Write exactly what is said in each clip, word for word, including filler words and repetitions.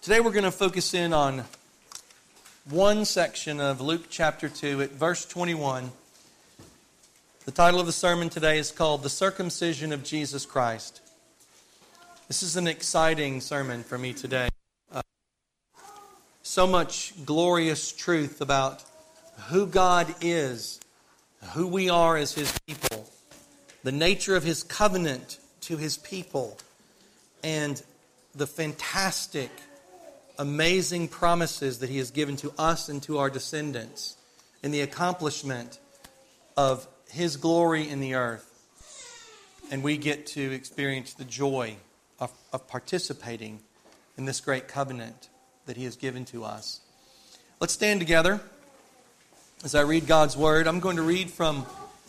Today we're going to focus in on one section of Luke chapter two at verse twenty-one. The title of the sermon today is called The Circumcision of Jesus Christ. This is an exciting sermon for me today. Uh, so much glorious truth about who God is, who we are as His people, the nature of His covenant to His people, and the fantastic, amazing promises that He has given to us and to our descendants in the accomplishment of His glory in the earth. And we get to experience the joy of, of participating in this great covenant that He has given to us. Let's stand together as I read God's Word. I'm going to read from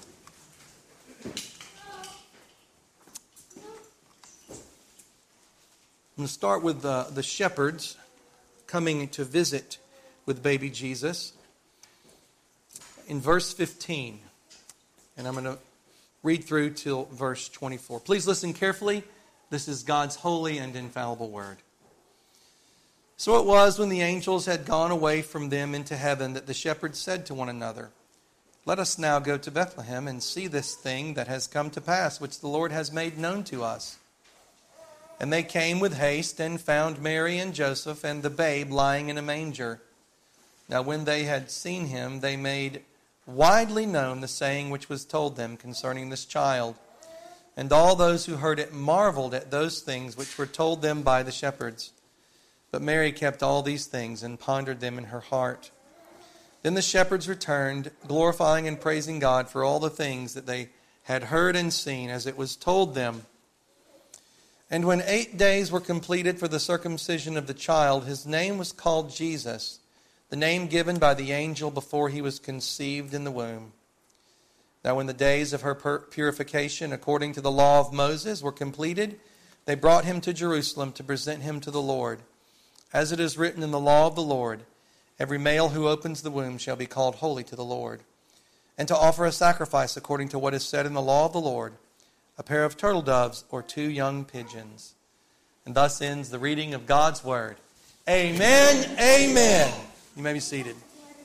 I'm going to start with the, the shepherds coming to visit with baby Jesus in verse fifteen. And I'm going to read through till verse twenty-four. Please listen carefully. This is God's holy and infallible word. So it was when the angels had gone away from them into heaven that the shepherds said to one another, "Let us now go to Bethlehem and see this thing that has come to pass, which the Lord has made known to us." And they came with haste and found Mary and Joseph and the babe lying in a manger. Now when they had seen him, they made widely known the saying which was told them concerning this child. And all those who heard it marveled at those things which were told them by the shepherds. But Mary kept all these things and pondered them in her heart. Then the shepherds returned, glorifying and praising God for all the things that they had heard and seen as it was told them. And when eight days were completed for the circumcision of the child, his name was called Jesus, the name given by the angel before he was conceived in the womb. Now when the days of her purification according to the law of Moses were completed, they brought him to Jerusalem to present him to the Lord. As it is written in the law of the Lord, every male who opens the womb shall be called holy to the Lord. And to offer a sacrifice according to what is said in the law of the Lord, a pair of turtle doves or two young pigeons. And thus ends the reading of God's Word. Amen, amen. You may be seated.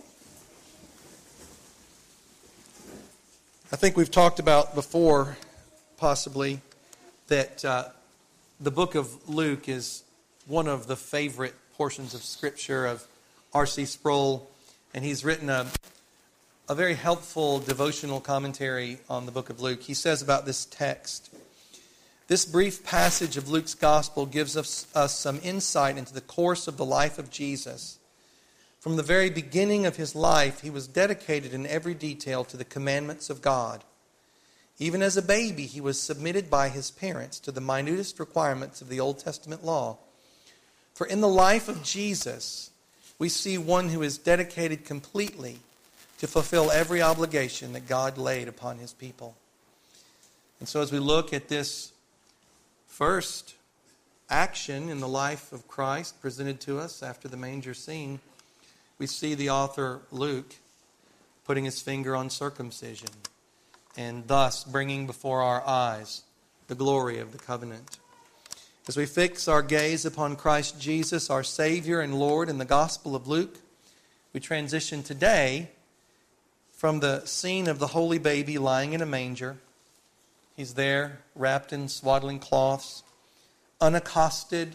I think we've talked about before, possibly, that uh, the book of Luke is one of the favorite portions of Scripture of R C Sproul. And he's written a A very helpful devotional commentary on the book of Luke. He says about this text, "This brief passage of Luke's gospel gives us, us some insight into the course of the life of Jesus. From the very beginning of his life, he was dedicated in every detail to the commandments of God. Even as a baby, he was submitted by his parents to the minutest requirements of the Old Testament law. For in the life of Jesus, we see one who is dedicated completely to fulfill every obligation that God laid upon His people." And so as we look at this first action in the life of Christ presented to us after the manger scene, we see the author Luke putting his finger on circumcision and thus bringing before our eyes the glory of the covenant. As we fix our gaze upon Christ Jesus, our Savior and Lord, in the Gospel of Luke, we transition today from the scene of the holy baby lying in a manger. He's there, wrapped in swaddling cloths, unaccosted,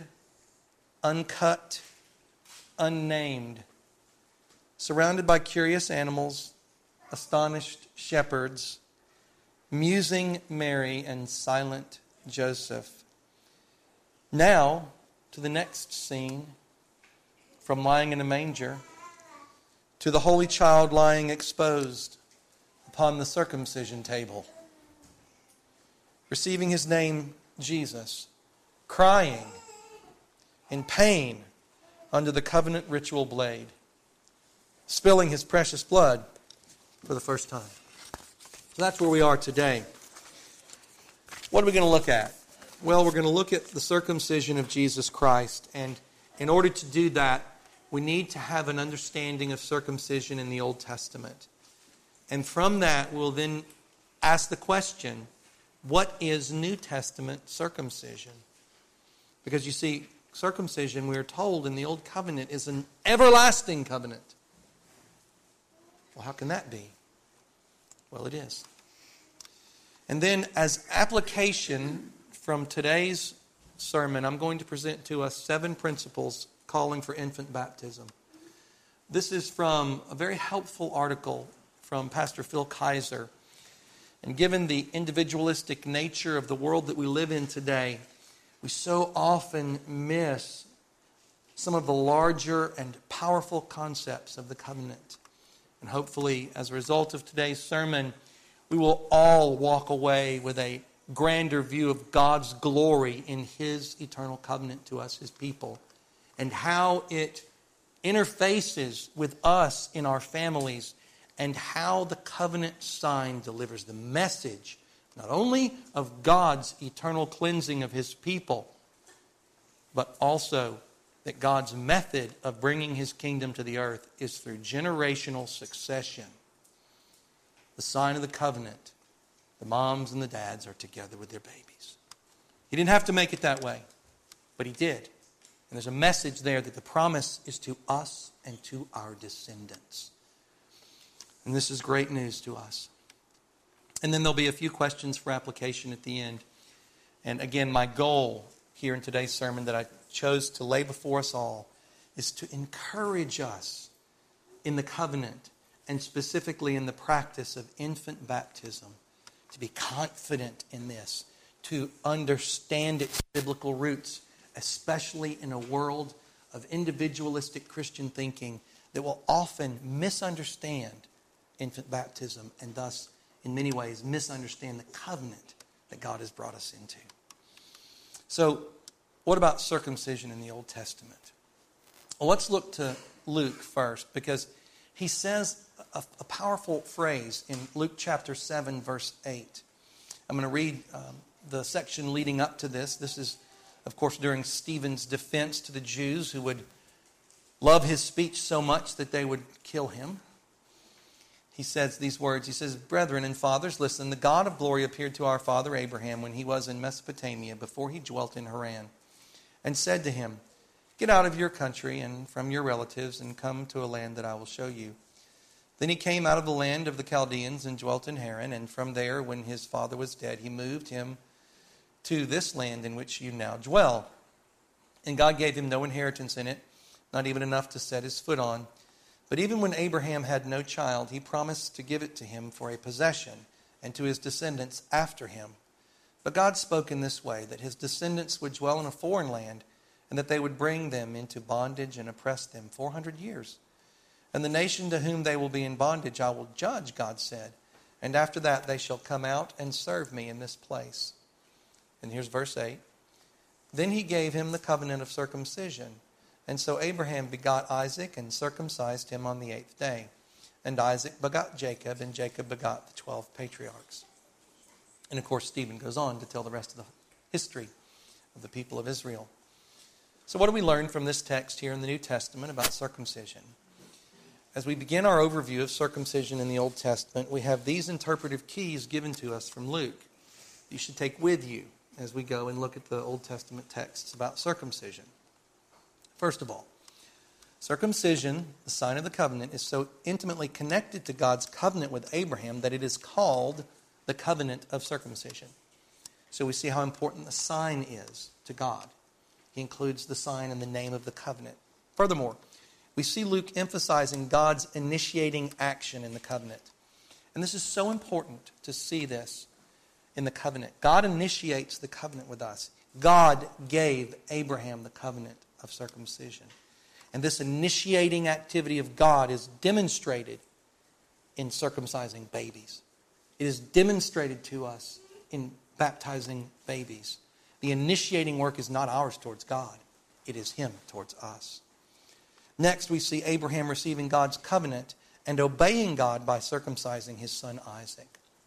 uncut, unnamed, surrounded by curious animals, astonished shepherds, musing Mary, and silent Joseph. Now, to the next scene, from lying in a manger to the holy child lying exposed upon the circumcision table, receiving his name Jesus, crying in pain under the covenant ritual blade, spilling his precious blood for the first time. So that's where we are today. What are we going to look at? Well, we're going to look at the circumcision of Jesus Christ. And in order to do that, we need to have an understanding of circumcision in the Old Testament. And from that, we'll then ask the question, what is New Testament circumcision? Because you see, circumcision, we are told in the Old Covenant, is an everlasting covenant. Well, how can that be? Well, it is. And then as application from today's sermon, I'm going to present to us seven principles calling for infant baptism. This is from a very helpful article from Pastor Phil Kaiser. And given the individualistic nature of the world that we live in today, we so often miss some of the larger and powerful concepts of the covenant. And hopefully, as a result of today's sermon, we will all walk away with a grander view of God's glory in His eternal covenant to us, His people, and how it interfaces with us in our families, and how the covenant sign delivers the message not only of God's eternal cleansing of His people, but also that God's method of bringing His kingdom to the earth is through generational succession. The sign of the covenant, the moms and the dads are together with their babies. He didn't have to make it that way, but He did. And there's a message there that the promise is to us and to our descendants. And this is great news to us. And then there'll be a few questions for application at the end. And again, my goal here in today's sermon that I chose to lay before us all is to encourage us in the covenant and specifically in the practice of infant baptism, to be confident in this, to understand its biblical roots, especially in a world of individualistic Christian thinking that will often misunderstand infant baptism and thus, in many ways, misunderstand the covenant that God has brought us into. So, what about circumcision in the Old Testament? Well, let's look to Luke first, because he says a, a powerful phrase in Luke chapter seven, verse eight. I'm going to read um, the section leading up to this. This is, of course, during Stephen's defense to the Jews who would love his speech so much that they would kill him. He says these words. He says, "Brethren and fathers, listen. The God of glory appeared to our father Abraham when he was in Mesopotamia, before he dwelt in Haran, and said to him, Get out of your country and from your relatives and come to a land that I will show you. Then he came out of the land of the Chaldeans and dwelt in Haran, and from there, when his father was dead, he moved him to this land in which you now dwell. And God gave him no inheritance in it, not even enough to set his foot on. But even when Abraham had no child, he promised to give it to him for a possession and to his descendants after him. But God spoke in this way, that his descendants would dwell in a foreign land, and that they would bring them into bondage and oppress them four hundred years. And the nation to whom they will be in bondage I will judge, God said, and after that they shall come out and serve me in this place." And here's verse eight. "Then he gave him the covenant of circumcision. And so Abraham begot Isaac and circumcised him on the eighth day. And Isaac begot Jacob, and Jacob begot the twelve patriarchs." And of course, Stephen goes on to tell the rest of the history of the people of Israel. So what do we learn from this text here in the New Testament about circumcision? As we begin our overview of circumcision in the Old Testament, we have these interpretive keys given to us from Luke. You should take with you as we go and look at the Old Testament texts about circumcision. First of all, circumcision, the sign of the covenant, is so intimately connected to God's covenant with Abraham that it is called the covenant of circumcision. So we see how important the sign is to God. He includes the sign in the name of the covenant. Furthermore, we see Luke emphasizing God's initiating action in the covenant. And this is so important to see this in the covenant. God initiates the covenant with us. God gave Abraham the covenant of circumcision. And this initiating activity of God is demonstrated in circumcising babies. It is demonstrated to us in baptizing babies. The initiating work is not ours towards God. It is Him towards us. Next, we see Abraham receiving God's covenant and obeying God by circumcising his son Isaac.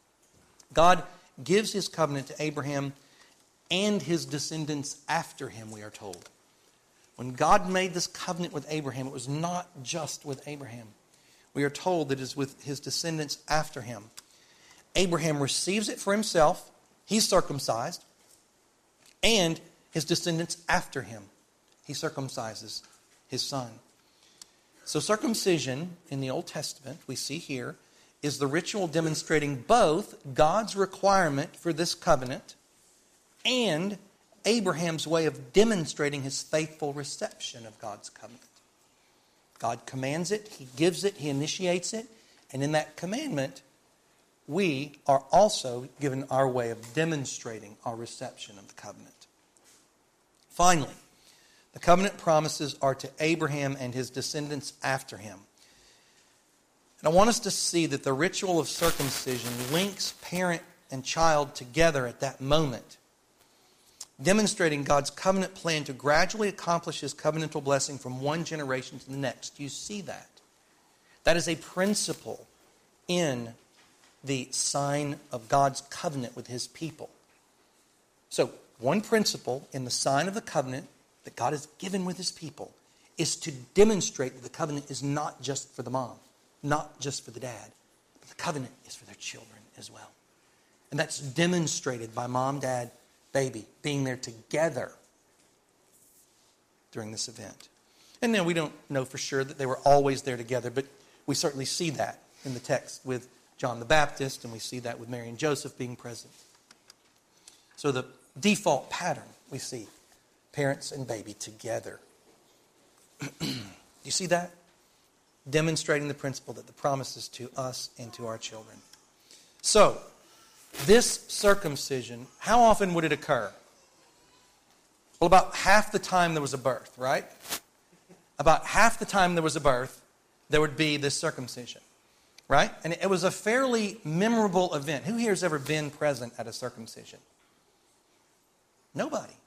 God gives His covenant to Abraham and his descendants after him, we are told. When God made this covenant with Abraham, it was not just with Abraham. We are told that it is with his descendants after him. Abraham receives it for himself, he's circumcised, and his descendants after him, He circumcises his son. So circumcision in the Old Testament, we see here, is the ritual demonstrating both God's requirement for this covenant and Abraham's way of demonstrating his faithful reception of God's covenant. God commands it, He gives it, He initiates it, and in that commandment, we are also given our way of demonstrating our reception of the covenant. Finally, the covenant promises are to Abraham and his descendants after him. And I want us to see that the ritual of circumcision links parent and child together at that moment, demonstrating God's covenant plan to gradually accomplish His covenantal blessing from one generation to the next. You see that? That is a principle in the sign of God's covenant with His people. So, one principle in the sign of the covenant that God has given with His people is to demonstrate that the covenant is not just for the mom, not just for the dad, but the covenant is for their children as well. And that's demonstrated by mom, dad, baby being there together during this event. And now we don't know for sure that they were always there together, but we certainly see that in the text with John the Baptist, and we see that with Mary and Joseph being present. So the default pattern we see, parents and baby together. You see that? Demonstrating the principle that the promise is to us and to our children. So, this circumcision, how often would it occur? Well, about half the time there was a birth, right? About half the time there was a birth, there would be this circumcision, right? And it was a fairly memorable event. Who here has ever been present at a circumcision? Nobody.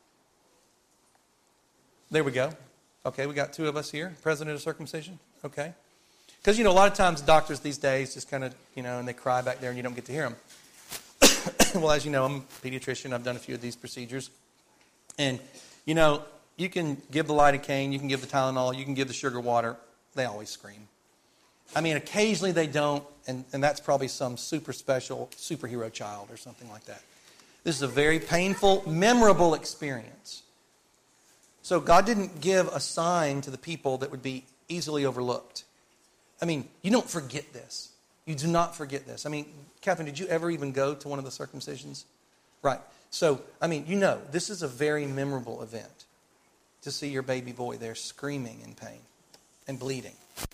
There we go. Okay, we got two of us here, present at a circumcision. Okay. Because, you know, a lot of times doctors these days just kind of, you know, and they cry back there and you don't get to hear them. Well, as you know, I'm a pediatrician. I've done a few of these procedures. And, you know, you can give the lidocaine, you can give the Tylenol, you can give the sugar water. They always scream. I mean, occasionally they don't, and, and that's probably some super special superhero child or something like that. This is a very painful, memorable experience. So God didn't give a sign to the people that would be easily overlooked. I mean, you don't forget this. You do not forget this. I mean, Catherine, did you ever even go to one of the circumcisions? Right. So, I mean, you know, this is a very memorable event to see your baby boy there screaming in pain and bleeding.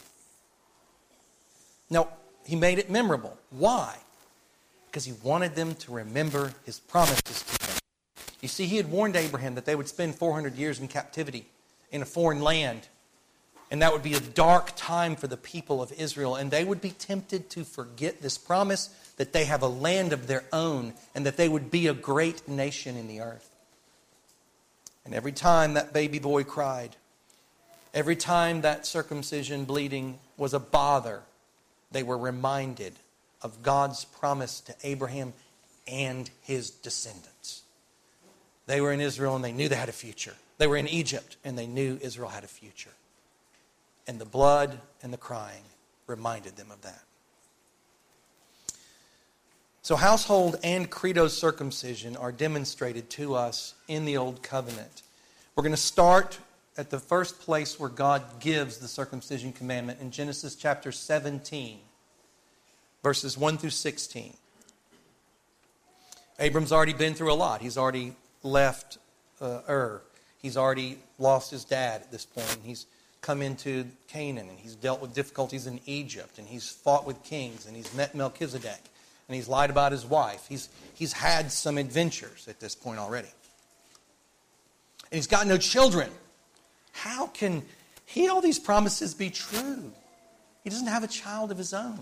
Now, He made it memorable. Why? Because He wanted them to remember His promises to them. You see, He had warned Abraham that they would spend four hundred years in captivity in a foreign land. And that would be a dark time for the people of Israel. And they would be tempted to forget this promise that they have a land of their own and that they would be a great nation in the earth. And every time that baby boy cried, every time that circumcision bleeding was a bother, they were reminded of God's promise to Abraham and his descendants. They were in Israel and they knew they had a future. They were in Egypt and they knew Israel had a future. And the blood and the crying reminded them of that. So household and credo circumcision are demonstrated to us in the Old Covenant. We're going to start at the first place where God gives the circumcision commandment in Genesis chapter seventeen, verses one through sixteen. Abram's already been through a lot. He's already left uh, Ur. He's already lost his dad at this point. He's come into Canaan, and he's dealt with difficulties in Egypt, and he's fought with kings, and he's met Melchizedek, and he's lied about his wife. He's, he's had some adventures at this point already. And he's got no children. How can he, all these promises be true? He doesn't have a child of his own.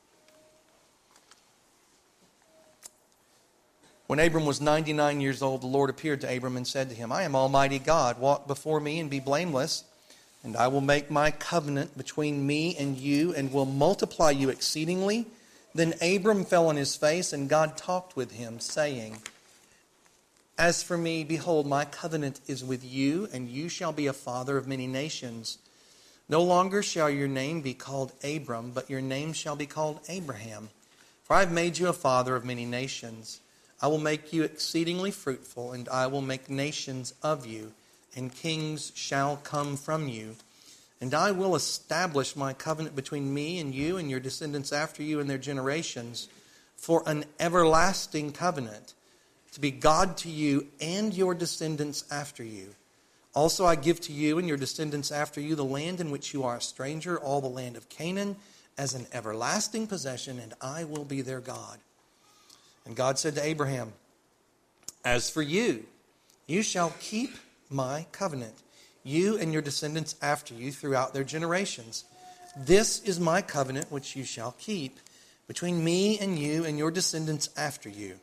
When Abram was ninety-nine years old, the Lord appeared to Abram and said to him, I am Almighty God. Walk before me and be blameless. And I will make my covenant between me and you and will multiply you exceedingly. Then Abram fell on his face and God talked with him, saying, As for me, behold, my covenant is with you, and you shall be a father of many nations. No longer shall your name be called Abram, but your name shall be called Abraham. For I have made you a father of many nations. I will make you exceedingly fruitful, and I will make nations of you, and kings shall come from you. And I will establish my covenant between me and you and your descendants after you and their generations for an everlasting covenant, to be God to you and your descendants after you. Also I give to you and your descendants after you the land in which you are a stranger, all the land of Canaan, as an everlasting possession, and I will be their God. And God said to Abraham, as for you, you shall keep my covenant, you and your descendants after you throughout their generations. This is my covenant which you shall keep between me and you and your descendants after you.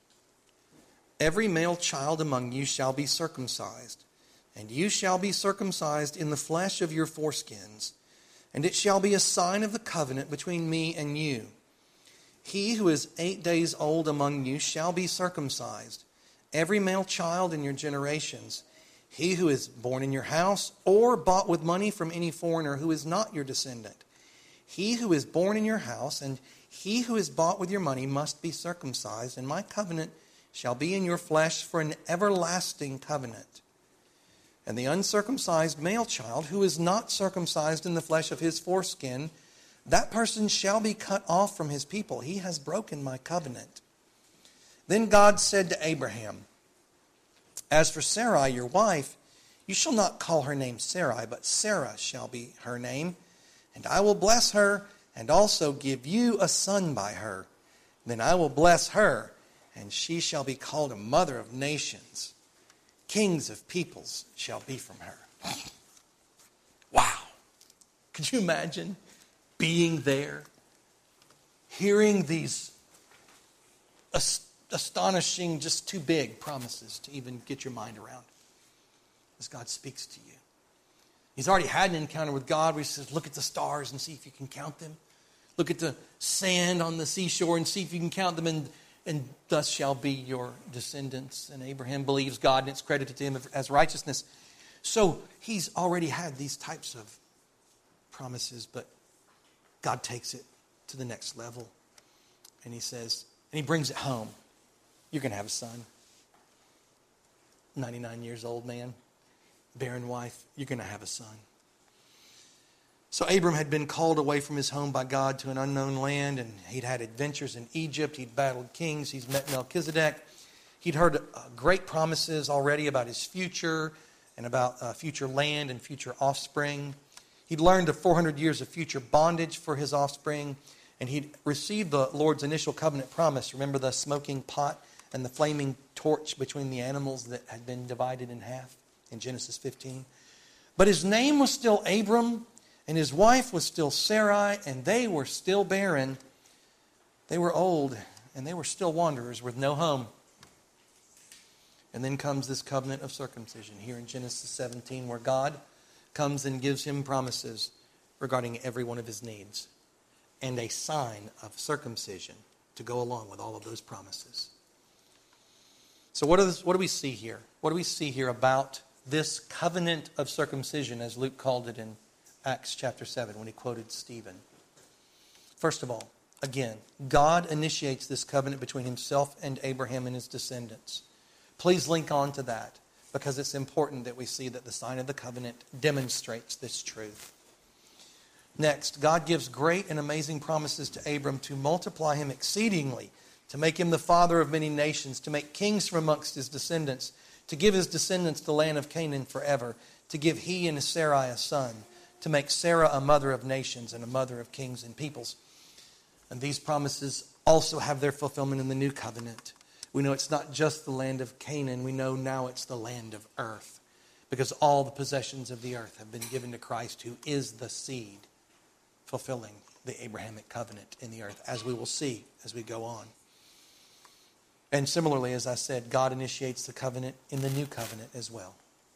Every male child among you shall be circumcised, and you shall be circumcised in the flesh of your foreskins, and it shall be a sign of the covenant between me and you. He who is eight days old among you shall be circumcised, every male child in your generations. He who is born in your house or bought with money from any foreigner who is not your descendant. He who is born in your house and he who is bought with your money must be circumcised, and my covenant shall be in your flesh for an everlasting covenant. And the uncircumcised male child who is not circumcised in the flesh of his foreskin, that person shall be cut off from his people. He has broken my covenant. Then God said to Abraham, as for Sarai, your wife, you shall not call her name Sarai, but Sarah shall be her name. And I will bless her, and also give you a son by her. Then I will bless her, and she shall be called a mother of nations. Kings of peoples shall be from her. Wow. Could you imagine being there, hearing these ast- astonishing, just too big promises to even get your mind around as God speaks to you? He's already had an encounter with God where he says, look at the stars and see if you can count them. Look at the sand on the seashore and see if you can count them, and, and thus shall be your descendants. And Abraham believes God, and it's credited to him as righteousness. So he's already had these types of promises, but God takes it to the next level. And he says, and he brings it home. You're going to have a son. ninety-nine years old man, barren wife, you're going to have a son. So Abram had been called away from his home by God to an unknown land, and he'd had adventures in Egypt. He'd battled kings. He's met Melchizedek. He'd heard uh, great promises already about his future and about uh, future land and future offspring. He'd learned of four hundred years of future bondage for his offspring, and he'd received the Lord's initial covenant promise. Remember the smoking pot and the flaming torch between the animals that had been divided in half in Genesis fifteen. But his name was still Abram, and his wife was still Sarai, and they were still barren. They were old, and they were still wanderers with no home. And then comes this covenant of circumcision here in Genesis seventeen, where God comes and gives him promises regarding every one of his needs, and a sign of circumcision to go along with all of those promises. So what, is, what do we see here? What do we see here about this covenant of circumcision, as Luke called it in Acts chapter seven when he quoted Stephen? First of all, again, God initiates this covenant between himself and Abraham and his descendants. Please link on to that, because it's important that we see that the sign of the covenant demonstrates this truth. Next, God gives great and amazing promises to Abram to multiply him exceedingly, to make him the father of many nations, to make kings from amongst his descendants, to give his descendants the land of Canaan forever, to give he and Sarai a son, to make Sarah a mother of nations and a mother of kings and peoples. And these promises also have their fulfillment in the new covenant. We know it's not just the land of Canaan. We know now it's the land of earth, because all the possessions of the earth have been given to Christ, who is the seed, fulfilling the Abrahamic covenant in the earth, as we will see as we go on. And similarly, as I said, God initiates the covenant in the new covenant as well.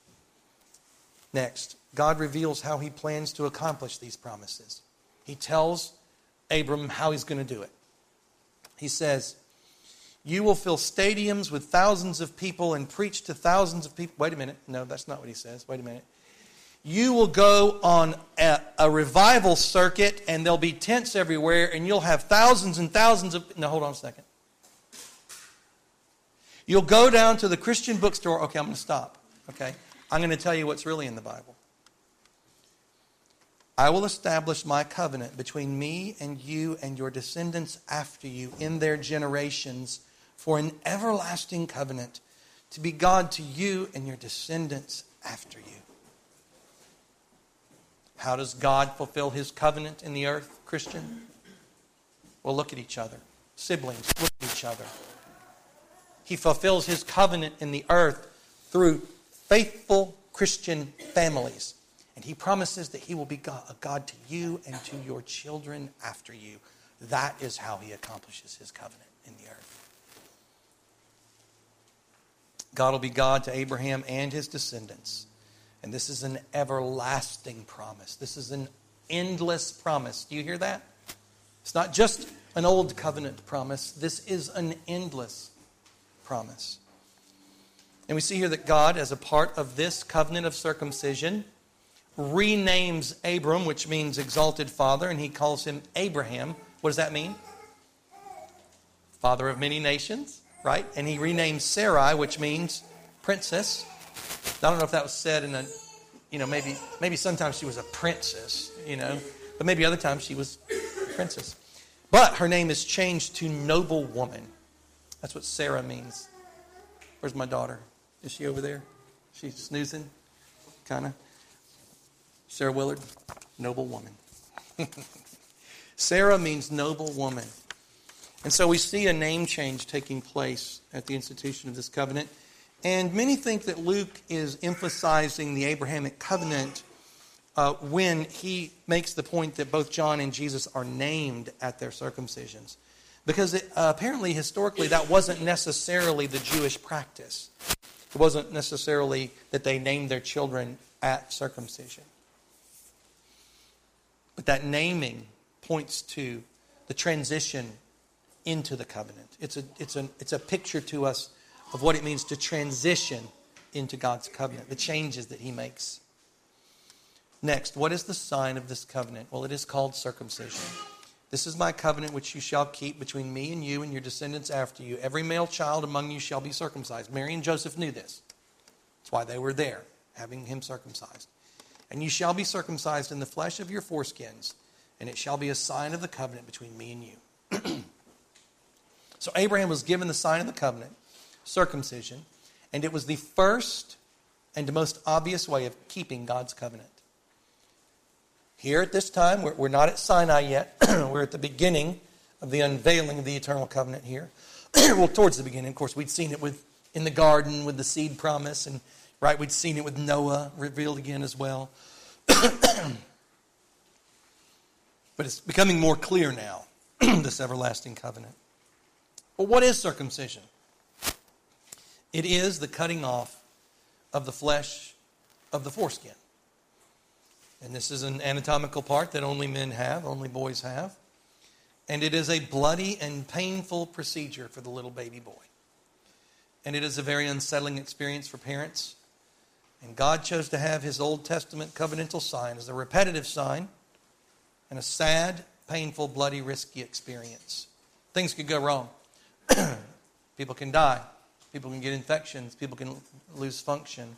Next, God reveals how he plans to accomplish these promises. He tells Abram how he's going to do it. He says, you will fill stadiums with thousands of people and preach to thousands of people. Wait a minute. No, that's not what he says. Wait a minute. You will go on a, a revival circuit, and there'll be tents everywhere, and you'll have thousands and thousands of... No, hold on a second. You'll go down to the Christian bookstore. Okay, I'm going to stop. Okay. I'm going to tell you what's really in the Bible. I will establish my covenant between me and you and your descendants after you in their generations for an everlasting covenant to be God to you and your descendants after you. How does God fulfill His covenant in the earth, Christian? Well, look at each other. Siblings, look at each other. He fulfills His covenant in the earth through faithful Christian families. And He promises that He will be God, a God to you and to your children after you. That is how He accomplishes His covenant in the earth. God will be God to Abraham and his descendants. And this is an everlasting promise. This is an endless promise. Do you hear that? It's not just an old covenant promise. This is an endless promise. And we see here that God, as a part of this covenant of circumcision, renames Abram, which means exalted father, and He calls him Abraham. What does that mean? Father of many nations, right? And He renames Sarai, which means princess. I don't know if that was said in a, you know, maybe maybe sometimes she was a princess, you know, but maybe other times she was a princess. But her name is changed to noble woman. That's what Sarah means. Where's my daughter? Is she over there? She's snoozing, kind of. Sarah Willard, noble woman. Sarah means noble woman. And so we see a name change taking place at the institution of this covenant. And many think that Luke is emphasizing the Abrahamic covenant uh, when he makes the point that both John and Jesus are named at their circumcisions. Because it, uh, apparently, historically, that wasn't necessarily the Jewish practice. It wasn't necessarily that they named their children at circumcision. But that naming points to the transition into the covenant. It's a, it's a, it's a picture to us of what it means to transition into God's covenant, the changes that He makes. Next, what is the sign of this covenant? Well, it is called circumcision. This is my covenant which you shall keep between me and you and your descendants after you. Every male child among you shall be circumcised. Mary and Joseph knew this. That's why they were there, having him circumcised. And you shall be circumcised in the flesh of your foreskins, and it shall be a sign of the covenant between me and you. So Abraham was given the sign of the covenant, circumcision, and it was the first and most obvious way of keeping God's covenant. Here at this time, we're, we're not at Sinai yet. We're at the beginning of the unveiling of the eternal covenant here. Well, towards the beginning, of course, we'd seen it with in the garden with the seed promise, and right, we'd seen it with Noah revealed again as well. But it's becoming more clear now, this everlasting covenant. Well, what is circumcision? It is the cutting off of the flesh of the foreskin. And this is an anatomical part that only men have, only boys have. And it is a bloody and painful procedure for the little baby boy. And it is a very unsettling experience for parents. And God chose to have His Old Testament covenantal sign as a repetitive sign and a sad, painful, bloody, risky experience. Things could go wrong. People can die. People can get infections. People can lose function.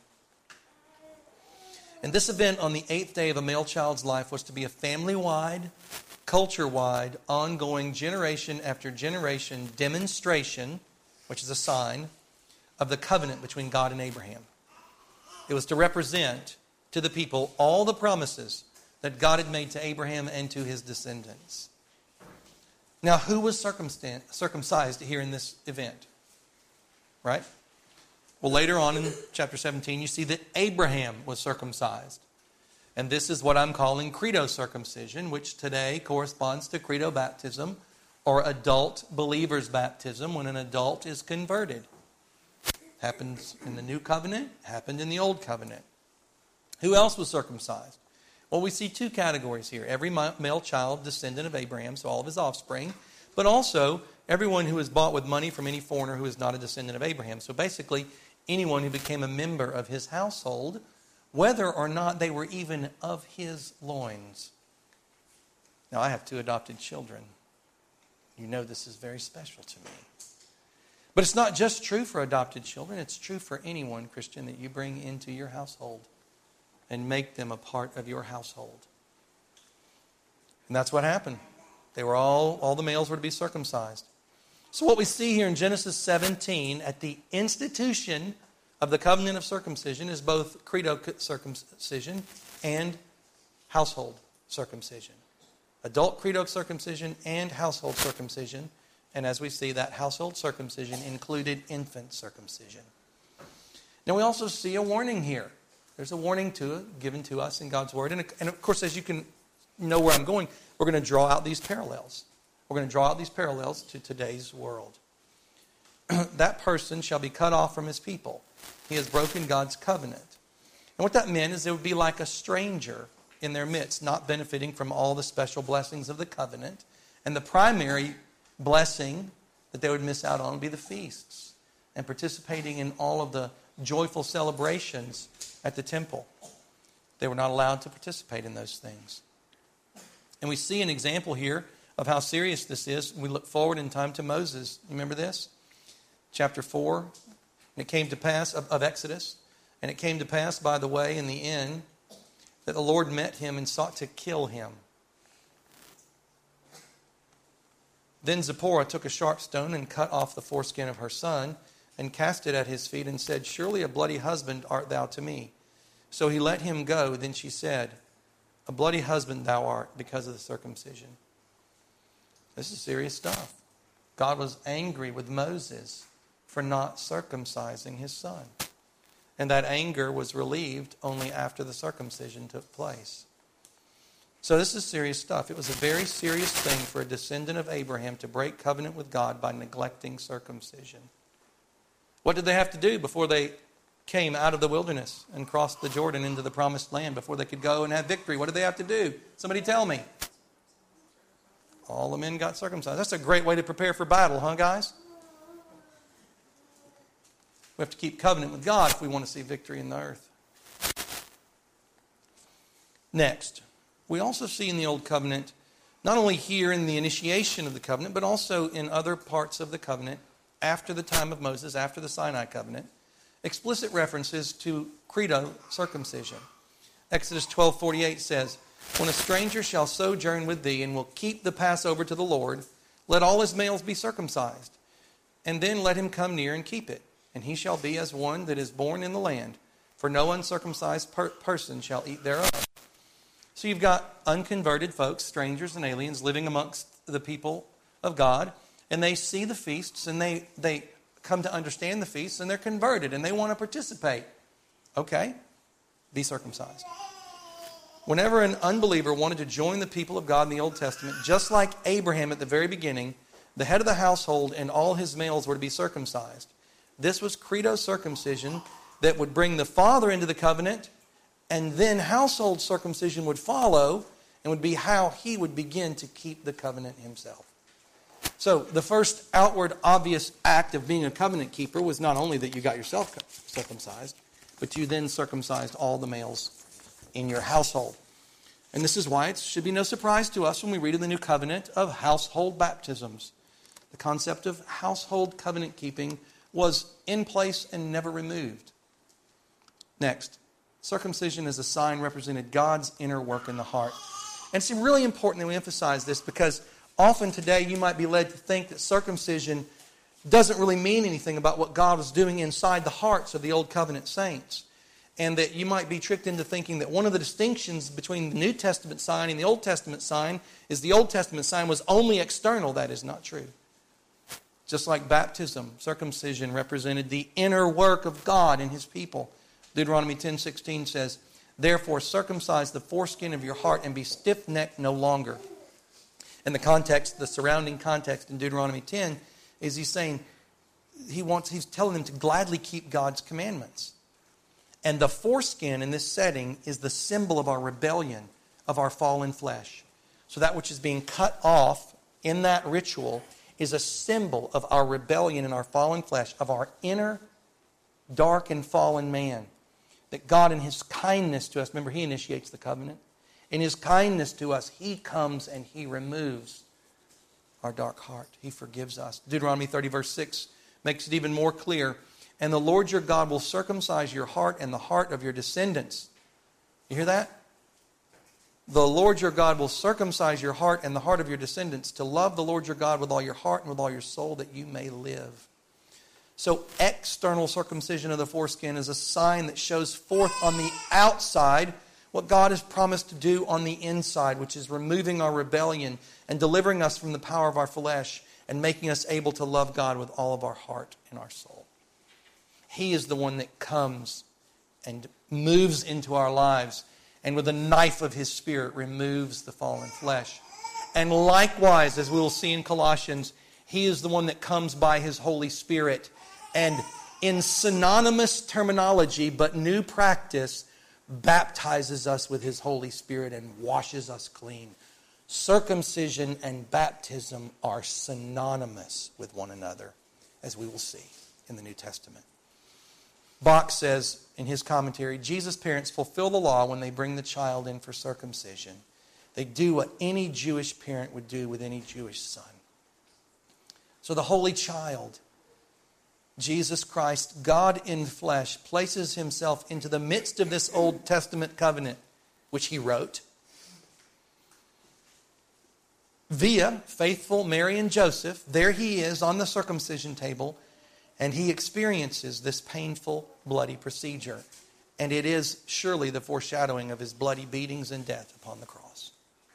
And this event on the eighth day of a male child's life was to be a family-wide, culture-wide, ongoing, generation after generation demonstration, which is a sign, of the covenant between God and Abraham. It was to represent to the people all the promises that God had made to Abraham and to his descendants. Now, who was circumcised here in this event? Right? Well, later on in chapter seventeen, you see that Abraham was circumcised. And this is what I'm calling credo circumcision, which today corresponds to credo baptism or adult believer's baptism when an adult is converted. Happens in the new covenant, happened in the old covenant. Who else was circumcised? Well, we see two categories here. Every male child, descendant of Abraham, so all of his offspring, but also everyone who was bought with money from any foreigner who is not a descendant of Abraham. So basically, anyone who became a member of his household, whether or not they were even of his loins. Now, I have two adopted children. You know this is very special to me. But it's not just true for adopted children. It's true for anyone, Christian, that you bring into your household and make them a part of your household. And that's what happened. They were all, all the males were to be circumcised. So what we see here in Genesis seventeen, at the institution of the covenant of circumcision, is both credo circumcision and household circumcision. Adult credo circumcision and household circumcision. And as we see, that household circumcision included infant circumcision. Now we also see a warning here. There's a warning to it, given to us in God's Word. And, and of course, as you can know where I'm going, we're going to draw out these parallels. We're going to draw out these parallels to today's world. That person shall be cut off from his people. He has broken God's covenant. And what that meant is it would be like a stranger in their midst, not benefiting from all the special blessings of the covenant. And the primary blessing that they would miss out on would be the feasts and participating in all of the joyful celebrations at the temple. They were not allowed to participate in those things. And we see an example here of how serious this is. We look forward in time to Moses. You remember this? Chapter four. And it came to pass, of, of Exodus, and it came to pass by the way in the inn that the Lord met him and sought to kill him. Then Zipporah took a sharp stone and cut off the foreskin of her son and cast it at his feet and said, "Surely a bloody husband art thou to me." So he let him go. Then she said, "A bloody husband thou art because of the circumcision." This is serious stuff. God was angry with Moses for not circumcising his son. And that anger was relieved only after the circumcision took place. So this is serious stuff. It was a very serious thing for a descendant of Abraham to break covenant with God by neglecting circumcision. What did they have to do before they came out of the wilderness and crossed the Jordan into the promised land, before they could go and have victory? What did they have to do? Somebody tell me. All the men got circumcised. That's a great way to prepare for battle, huh, guys? We have to keep covenant with God if we want to see victory in the earth. Next, we also see in the Old Covenant, not only here in the initiation of the covenant, but also in other parts of the covenant after the time of Moses, after the Sinai covenant, explicit references to credo circumcision. Exodus twelve forty-eight says, "When a stranger shall sojourn with thee and will keep the Passover to the Lord, let all his males be circumcised, and then let him come near and keep it. And he shall be as one that is born in the land, for no uncircumcised per- person shall eat thereof." So you've got unconverted folks, strangers and aliens, living amongst the people of God, and they see the feasts, and they, they come to understand the feasts, and they're converted, and they want to participate. Okay, be circumcised. Whenever an unbeliever wanted to join the people of God in the Old Testament, just like Abraham at the very beginning, the head of the household and all his males were to be circumcised. This was credo circumcision that would bring the father into the covenant, and then household circumcision would follow and would be how he would begin to keep the covenant himself. So the first outward obvious act of being a covenant keeper was not only that you got yourself circumcised, but you then circumcised all the males in your household. And this is why it should be no surprise to us when we read in the New Covenant of household baptisms. The concept of household covenant keeping was in place and never removed. Next, circumcision as a sign represented God's inner work in the heart. And it's really important that we emphasize this, because often today you might be led to think that circumcision doesn't really mean anything about what God was doing inside the hearts of the Old Covenant saints. And that you might be tricked into thinking that one of the distinctions between the New Testament sign and the Old Testament sign is the Old Testament sign was only external. That is not true. Just like baptism, circumcision represented the inner work of God in his people. Deuteronomy ten sixteen says, "Therefore circumcise the foreskin of your heart and be stiff-necked no longer." And the context, the surrounding context in Deuteronomy ten is he's saying, he wants, he's telling them to gladly keep God's commandments. And the foreskin in this setting is the symbol of our rebellion, of our fallen flesh. So that which is being cut off in that ritual is a symbol of our rebellion in our fallen flesh, of our inner dark and fallen man. That God in his kindness to us, remember he initiates the covenant. In his kindness to us, he comes and he removes our dark heart. He forgives us. Deuteronomy thirty verse six makes it even more clear. And the Lord your God will circumcise your heart and the heart of your descendants. You hear that? The Lord your God will circumcise your heart and the heart of your descendants to love the Lord your God with all your heart and with all your soul, that you may live. So external circumcision of the foreskin is a sign that shows forth on the outside what God has promised to do on the inside, which is removing our rebellion and delivering us from the power of our flesh and making us able to love God with all of our heart and our soul. He is the one that comes and moves into our lives, and with the knife of His Spirit removes the fallen flesh. And likewise, as we will see in Colossians, He is the one that comes by His Holy Spirit and, in synonymous terminology but new practice, baptizes us with His Holy Spirit and washes us clean. Circumcision and baptism are synonymous with one another, as we will see in the New Testament. Bach says in his commentary, Jesus' parents fulfill the law when they bring the child in for circumcision. They do what any Jewish parent would do with any Jewish son. So the Holy Child, Jesus Christ, God in flesh, places Himself into the midst of this Old Testament covenant, which He wrote, via faithful Mary and Joseph. There He is on the circumcision table, and He experiences this painful, bloody procedure. And it is surely the foreshadowing of His bloody beatings and death upon the cross.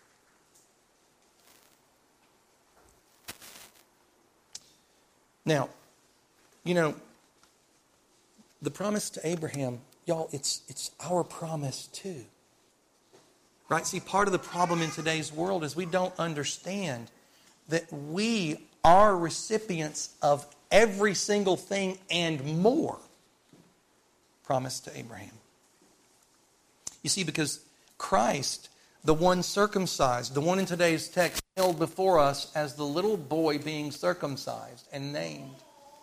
Now, you know, the promise to Abraham, y'all, it's, it's our promise too. Right? See, part of the problem in today's world is we don't understand that we are recipients of every single thing and more promised to Abraham. You see, because Christ, the one circumcised, the one in today's text held before us as the little boy being circumcised and named,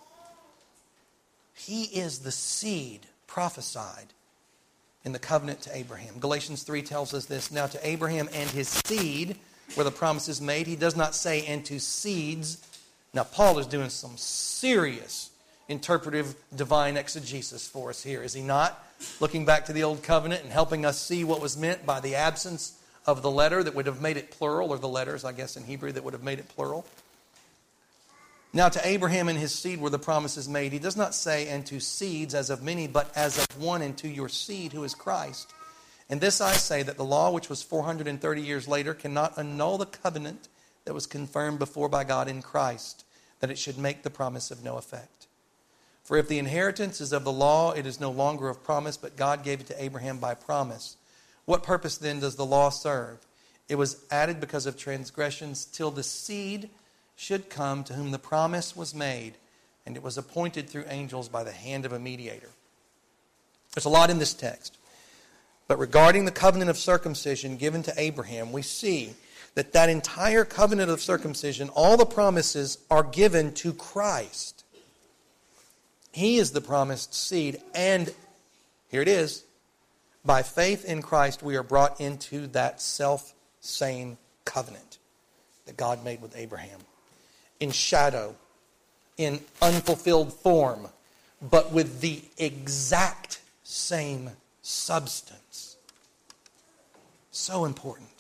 He is the seed prophesied in the covenant to Abraham. Galatians three tells us this. Now to Abraham and his seed, where the promise is made, he does not say, and to seeds. Now Paul is doing some serious interpretive divine exegesis for us here, is he not? Looking back to the old covenant and helping us see what was meant by the absence of the letter that would have made it plural, or the letters, I guess, in Hebrew that would have made it plural. Now to Abraham and his seed where the promise is made, he does not say, and to seeds as of many, but as of one, and to your seed who is Christ. And this I say, that the law which was four hundred thirty years later cannot annul the covenant that was confirmed before by God in Christ, that it should make the promise of no effect. For if the inheritance is of the law, it is no longer of promise, but God gave it to Abraham by promise. What purpose then does the law serve? It was added because of transgressions, till the seed should come to whom the promise was made, and it was appointed through angels by the hand of a mediator. There's a lot in this text. But regarding the covenant of circumcision given to Abraham, we see that that entire covenant of circumcision, all the promises are given to Christ. He is the promised seed, and here it is, by faith in Christ we are brought into that self-same covenant that God made with Abraham. In shadow, in unfulfilled form, but with the exact same substance. So important.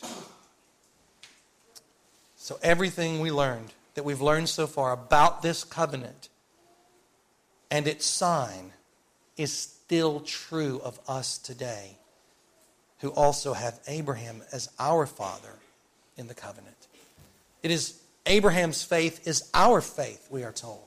So everything we learned, that we've learned so far about this covenant and its sign, is still true of us today, who also have Abraham as our father in the covenant. It is Abraham's faith is our faith, we are told.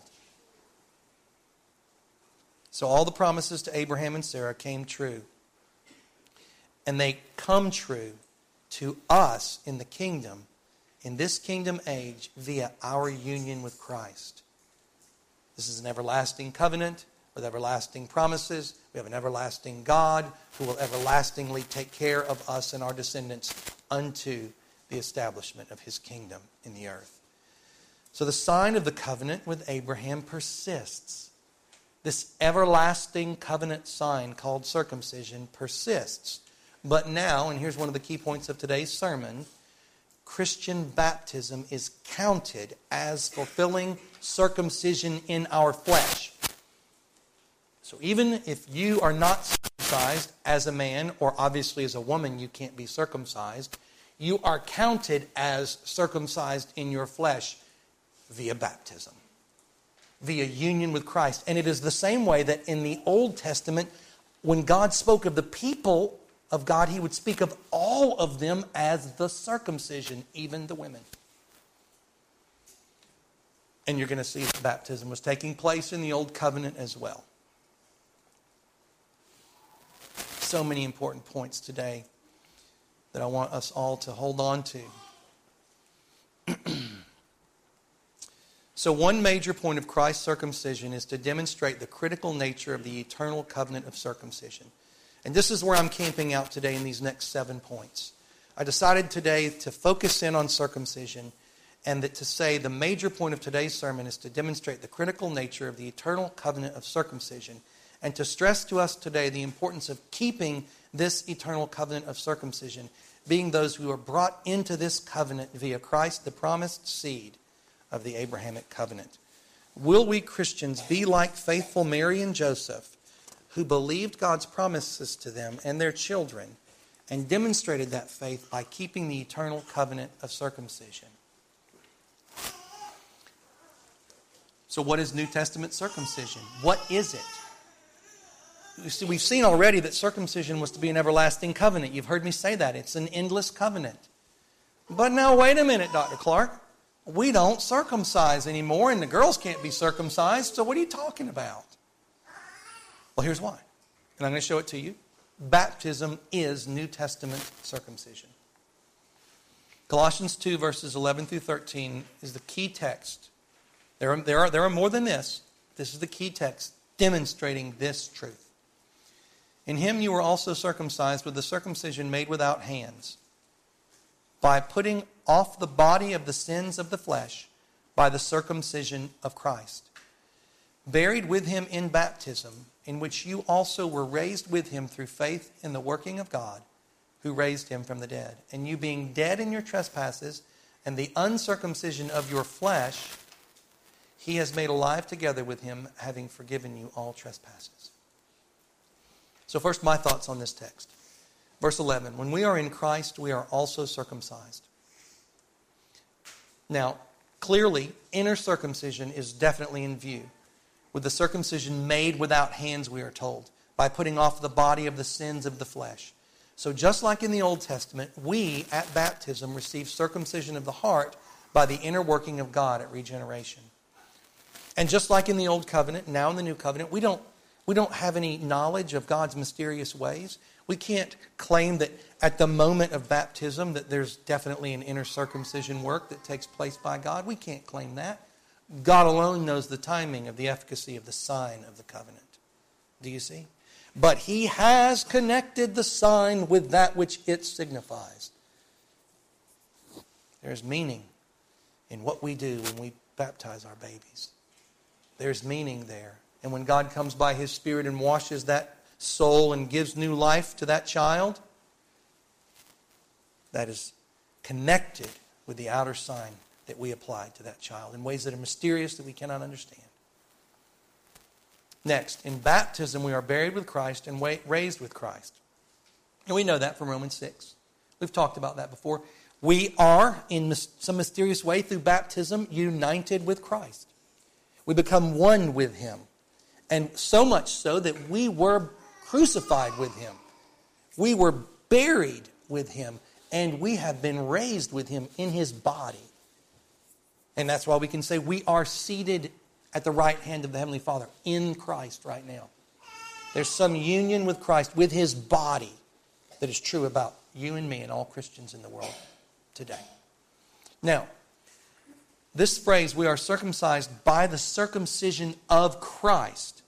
So all the promises to Abraham and Sarah came true. And they come true to us in the kingdom, in this kingdom age, via our union with Christ. This is an everlasting covenant with everlasting promises. We have an everlasting God who will everlastingly take care of us and our descendants unto the establishment of His kingdom in the earth. So the sign of the covenant with Abraham persists. This everlasting covenant sign called circumcision persists. But now, and here's one of the key points of today's sermon, Christian baptism is counted as fulfilling circumcision in our flesh. So even if you are not circumcised as a man, or obviously as a woman you can't be circumcised, you are counted as circumcised in your flesh via baptism, via union with Christ. And it is the same way that in the Old Testament, when God spoke of the people of God, He would speak of all of them as the circumcision, even the women. And you're going to see that baptism was taking place in the Old Covenant as well. So many important points today that I want us all to hold on to. So one major point of Christ's circumcision is to demonstrate the critical nature of the eternal covenant of circumcision. And this is where I'm camping out today in these next seven points. I decided today to focus in on circumcision, and that to say the major point of today's sermon is to demonstrate the critical nature of the eternal covenant of circumcision, and to stress to us today the importance of keeping this eternal covenant of circumcision, being those who are brought into this covenant via Christ, the promised seed of the Abrahamic covenant. Will we Christians be like faithful Mary and Joseph, who believed God's promises to them and their children, and demonstrated that faith by keeping the eternal covenant of circumcision? So what is New Testament circumcision? What is it? You see, we've seen already that circumcision was to be an everlasting covenant. You've heard me say that. It's an endless covenant. But now, wait a minute, Doctor Clark. We don't circumcise anymore, and the girls can't be circumcised, so what are you talking about? Well, here's why. And I'm going to show it to you. Baptism is New Testament circumcision. Colossians two, verses eleven through thirteen is the key text. There are, there are, there are more than this. This is the key text demonstrating this truth. In Him you were also circumcised with the circumcision made without hands, by putting off the body of the sins of the flesh by the circumcision of Christ, buried with Him in baptism, in which you also were raised with Him through faith in the working of God, who raised Him from the dead. And you being dead in your trespasses and the uncircumcision of your flesh, He has made alive together with Him, having forgiven you all trespasses. So first, my thoughts on this text. Verse eleven, when we are in Christ, we are also circumcised. Now, clearly, inner circumcision is definitely in view, with the circumcision made without hands, we are told, by putting off the body of the sins of the flesh. So just like in the Old Testament, we at baptism receive circumcision of the heart by the inner working of God at regeneration. And just like in the Old Covenant, now in the New Covenant, we don't, we don't have any knowledge of God's mysterious ways. We can't claim that at the moment of baptism that there's definitely an inner circumcision work that takes place by God. We can't claim that. God alone knows the timing of the efficacy of the sign of the covenant. Do you see? But He has connected the sign with that which it signifies. There's meaning in what we do when we baptize our babies. There's meaning there. And when God comes by His Spirit and washes that soul and gives new life to that child, that is connected with the outer sign that we apply to that child in ways that are mysterious that we cannot understand. Next, in baptism we are buried with Christ and raised with Christ. And we know that from Romans six. We've talked about that before. We are, in some mysterious way, through baptism, united with Christ. We become one with Him. And so much so that we were crucified with Him. We were buried with Him. And we have been raised with Him in His body. And that's why we can say we are seated at the right hand of the Heavenly Father in Christ right now. There's some union with Christ, with His body, that is true about you and me and all Christians in the world today. Now, this phrase, we are circumcised by the circumcision of Christ,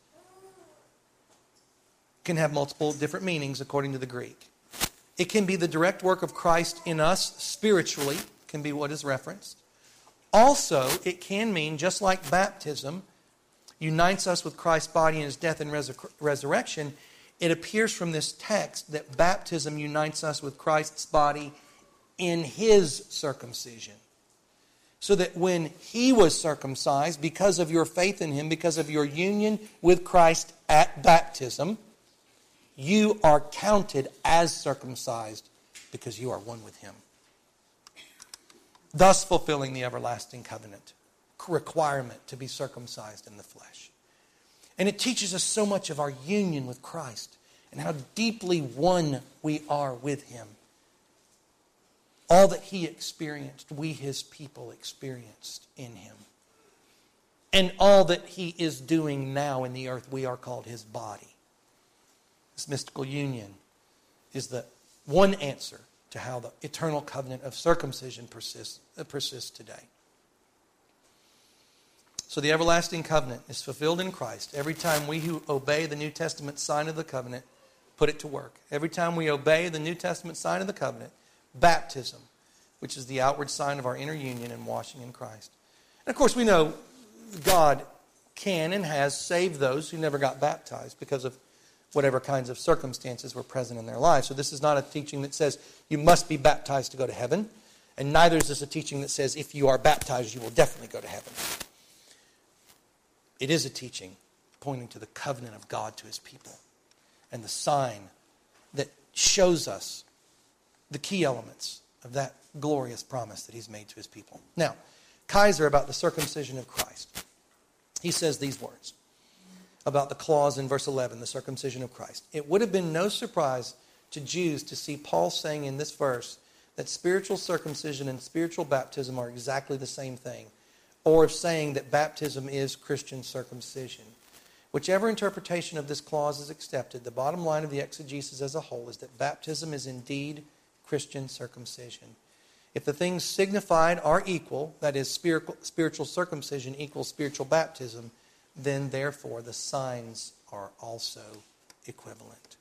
can have multiple different meanings according to the Greek. It can be the direct work of Christ in us spiritually, can be what is referenced. Also, it can mean, just like baptism unites us with Christ's body in His death and resur- resurrection, it appears from this text that baptism unites us with Christ's body in his circumcision. So that when he was circumcised, because of your faith in him, because of your union with Christ at baptism, you are counted as circumcised because you are one with him. Thus fulfilling the everlasting covenant requirement to be circumcised in the flesh. And it teaches us so much of our union with Christ and how deeply one we are with him. All that he experienced, we his people experienced in him. And all that he is doing now in the earth, we are called his body. This mystical union is the one answer to how the eternal covenant of circumcision persists, uh, persists today. So the everlasting covenant is fulfilled in Christ every time we who obey the New Testament sign of the covenant put it to work. Every time we obey the New Testament sign of the covenant, baptism, which is the outward sign of our inner union and washing in Christ. And of course we know God can and has saved those who never got baptized because of whatever kinds of circumstances were present in their lives. So this is not a teaching that says you must be baptized to go to heaven. And neither is this a teaching that says if you are baptized, you will definitely go to heaven. It is a teaching pointing to the covenant of God to his people and the sign that shows us the key elements of that glorious promise that he's made to his people. Now, Kaiser, about the circumcision of Christ, he says these words about the clause in verse eleven, the circumcision of Christ. It would have been no surprise to Jews to see Paul saying in this verse that spiritual circumcision and spiritual baptism are exactly the same thing, or of saying that baptism is Christian circumcision. Whichever interpretation of this clause is accepted, the bottom line of the exegesis as a whole is that baptism is indeed Christian circumcision. If the things signified are equal, that is, spiritual circumcision equals spiritual baptism, then therefore the signs are also equivalent.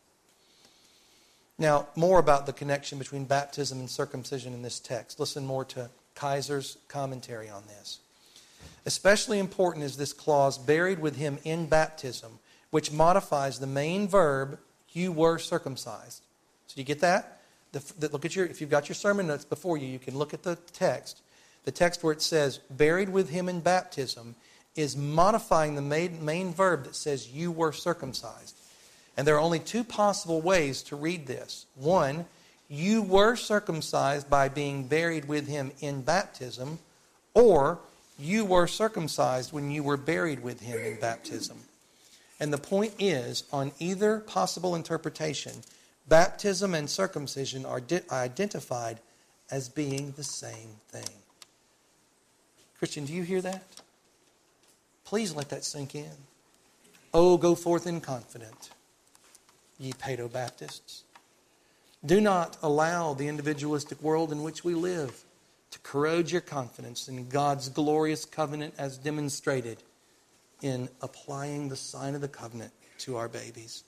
Now, more about the connection between baptism and circumcision in this text. Listen more to Kaiser's commentary on this. Especially important is this clause, buried with him in baptism, which modifies the main verb, you were circumcised. So do you get that? The, the, look at your, if you've got your sermon notes before you, you can look at the text. The text where it says, buried with him in baptism, is modifying the main, main verb that says you were circumcised. And there are only two possible ways to read this. One, you were circumcised by being buried with him in baptism, or you were circumcised when you were buried with him in baptism. And the point is, on either possible interpretation, baptism and circumcision are di- identified as being the same thing. Christian, do you hear that? Please let that sink in. Oh, go forth in confident, ye Paedo-Baptists. Do not allow the individualistic world in which we live to corrode your confidence in God's glorious covenant as demonstrated in applying the sign of the covenant to our babies.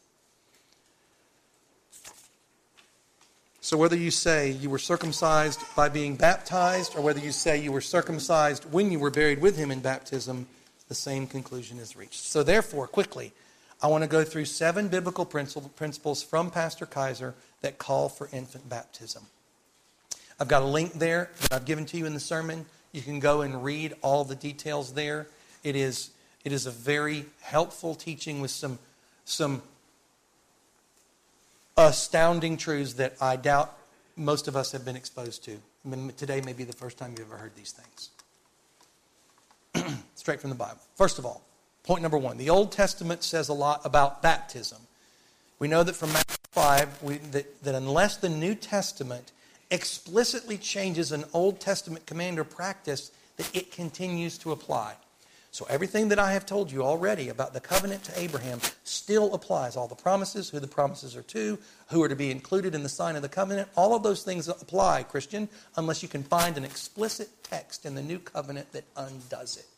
So whether you say you were circumcised by being baptized, or whether you say you were circumcised when you were buried with him in baptism, the same conclusion is reached. So therefore, quickly, I want to go through seven biblical principles from Pastor Kaiser that call for infant baptism. I've got a link there that I've given to you in the sermon. You can go and read all the details there. It is, it is a very helpful teaching with some, some astounding truths that I doubt most of us have been exposed to. I mean, today may be the first time you've ever heard these things. Straight from the Bible. First of all, point number one. The Old Testament says a lot about baptism. We know that from Matthew five, we, that, that unless the New Testament explicitly changes an Old Testament command or practice, that it continues to apply. So everything that I have told you already about the covenant to Abraham still applies. All the promises, who the promises are to, who are to be included in the sign of the covenant, all of those things apply, Christian, unless you can find an explicit text in the new covenant that undoes it.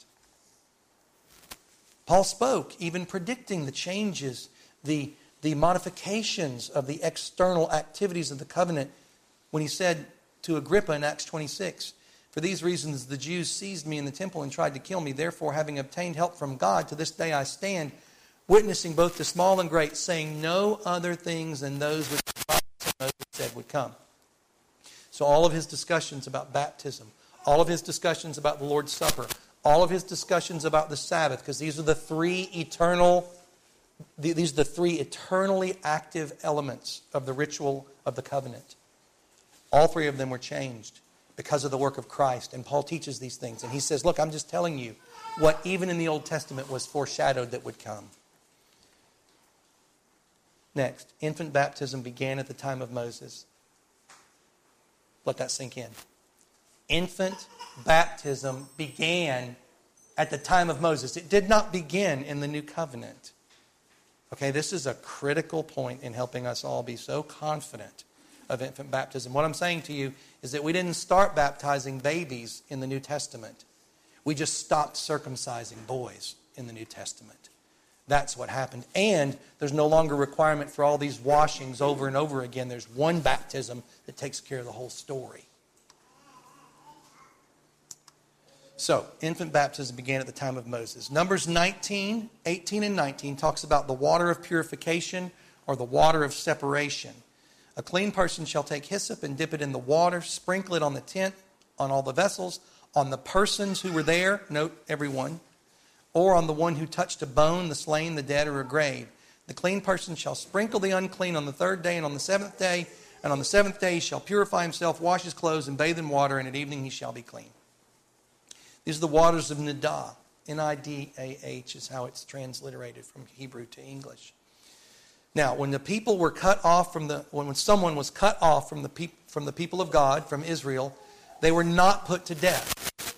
Paul spoke, even predicting the changes, the, the modifications of the external activities of the covenant when he said to Agrippa in Acts twenty-six, for these reasons the Jews seized me in the temple and tried to kill me. Therefore, having obtained help from God, to this day I stand, witnessing both to small and great, saying no other things than those which the prophets and Moses said would come. So all of his discussions about baptism, all of his discussions about the Lord's Supper, all of his discussions about the Sabbath, because these are the three eternal, these are the three eternally active elements of the ritual of the covenant. All three of them were changed because of the work of Christ. And Paul teaches these things. And he says, look, I'm just telling you what even in the Old Testament was foreshadowed that would come. Next, infant baptism began at the time of Moses. Let that sink in. Infant baptism began at the time of Moses. It did not begin in the New Covenant. Okay, this is a critical point in helping us all be so confident of infant baptism. What I'm saying to you is that we didn't start baptizing babies in the New Testament. We just stopped circumcising boys in the New Testament. That's what happened. And there's no longer requirement for all these washings over and over again. There's one baptism that takes care of the whole story. So, infant baptism began at the time of Moses. Numbers nineteen, eighteen and nineteen talks about the water of purification or the water of separation. A clean person shall take hyssop and dip it in the water, sprinkle it on the tent, on all the vessels, on the persons who were there, note everyone, or on the one who touched a bone, the slain, the dead, or a grave. The clean person shall sprinkle the unclean on the third day and on the seventh day, and on the seventh day he shall purify himself, wash his clothes, and bathe in water, and at evening he shall be clean. These are the waters of Nidah. N I D A H is how it's transliterated from Hebrew to English. Now, when the people were cut off from the, when someone was cut off from the peop, from the people of God, from Israel, they were not put to death.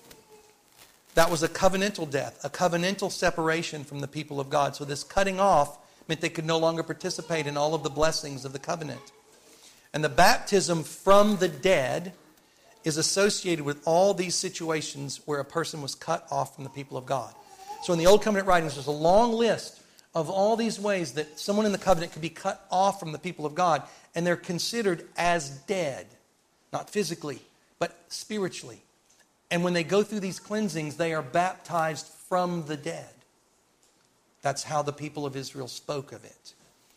That was a covenantal death, a covenantal separation from the people of God. So this cutting off meant they could no longer participate in all of the blessings of the covenant. And the baptism from the dead is associated with all these situations where a person was cut off from the people of God. So in the Old Covenant writings, there's a long list of all these ways that someone in the covenant could be cut off from the people of God, and they're considered as dead, not physically, but spiritually. And when they go through these cleansings, they are baptized from the dead. That's how the people of Israel spoke of it.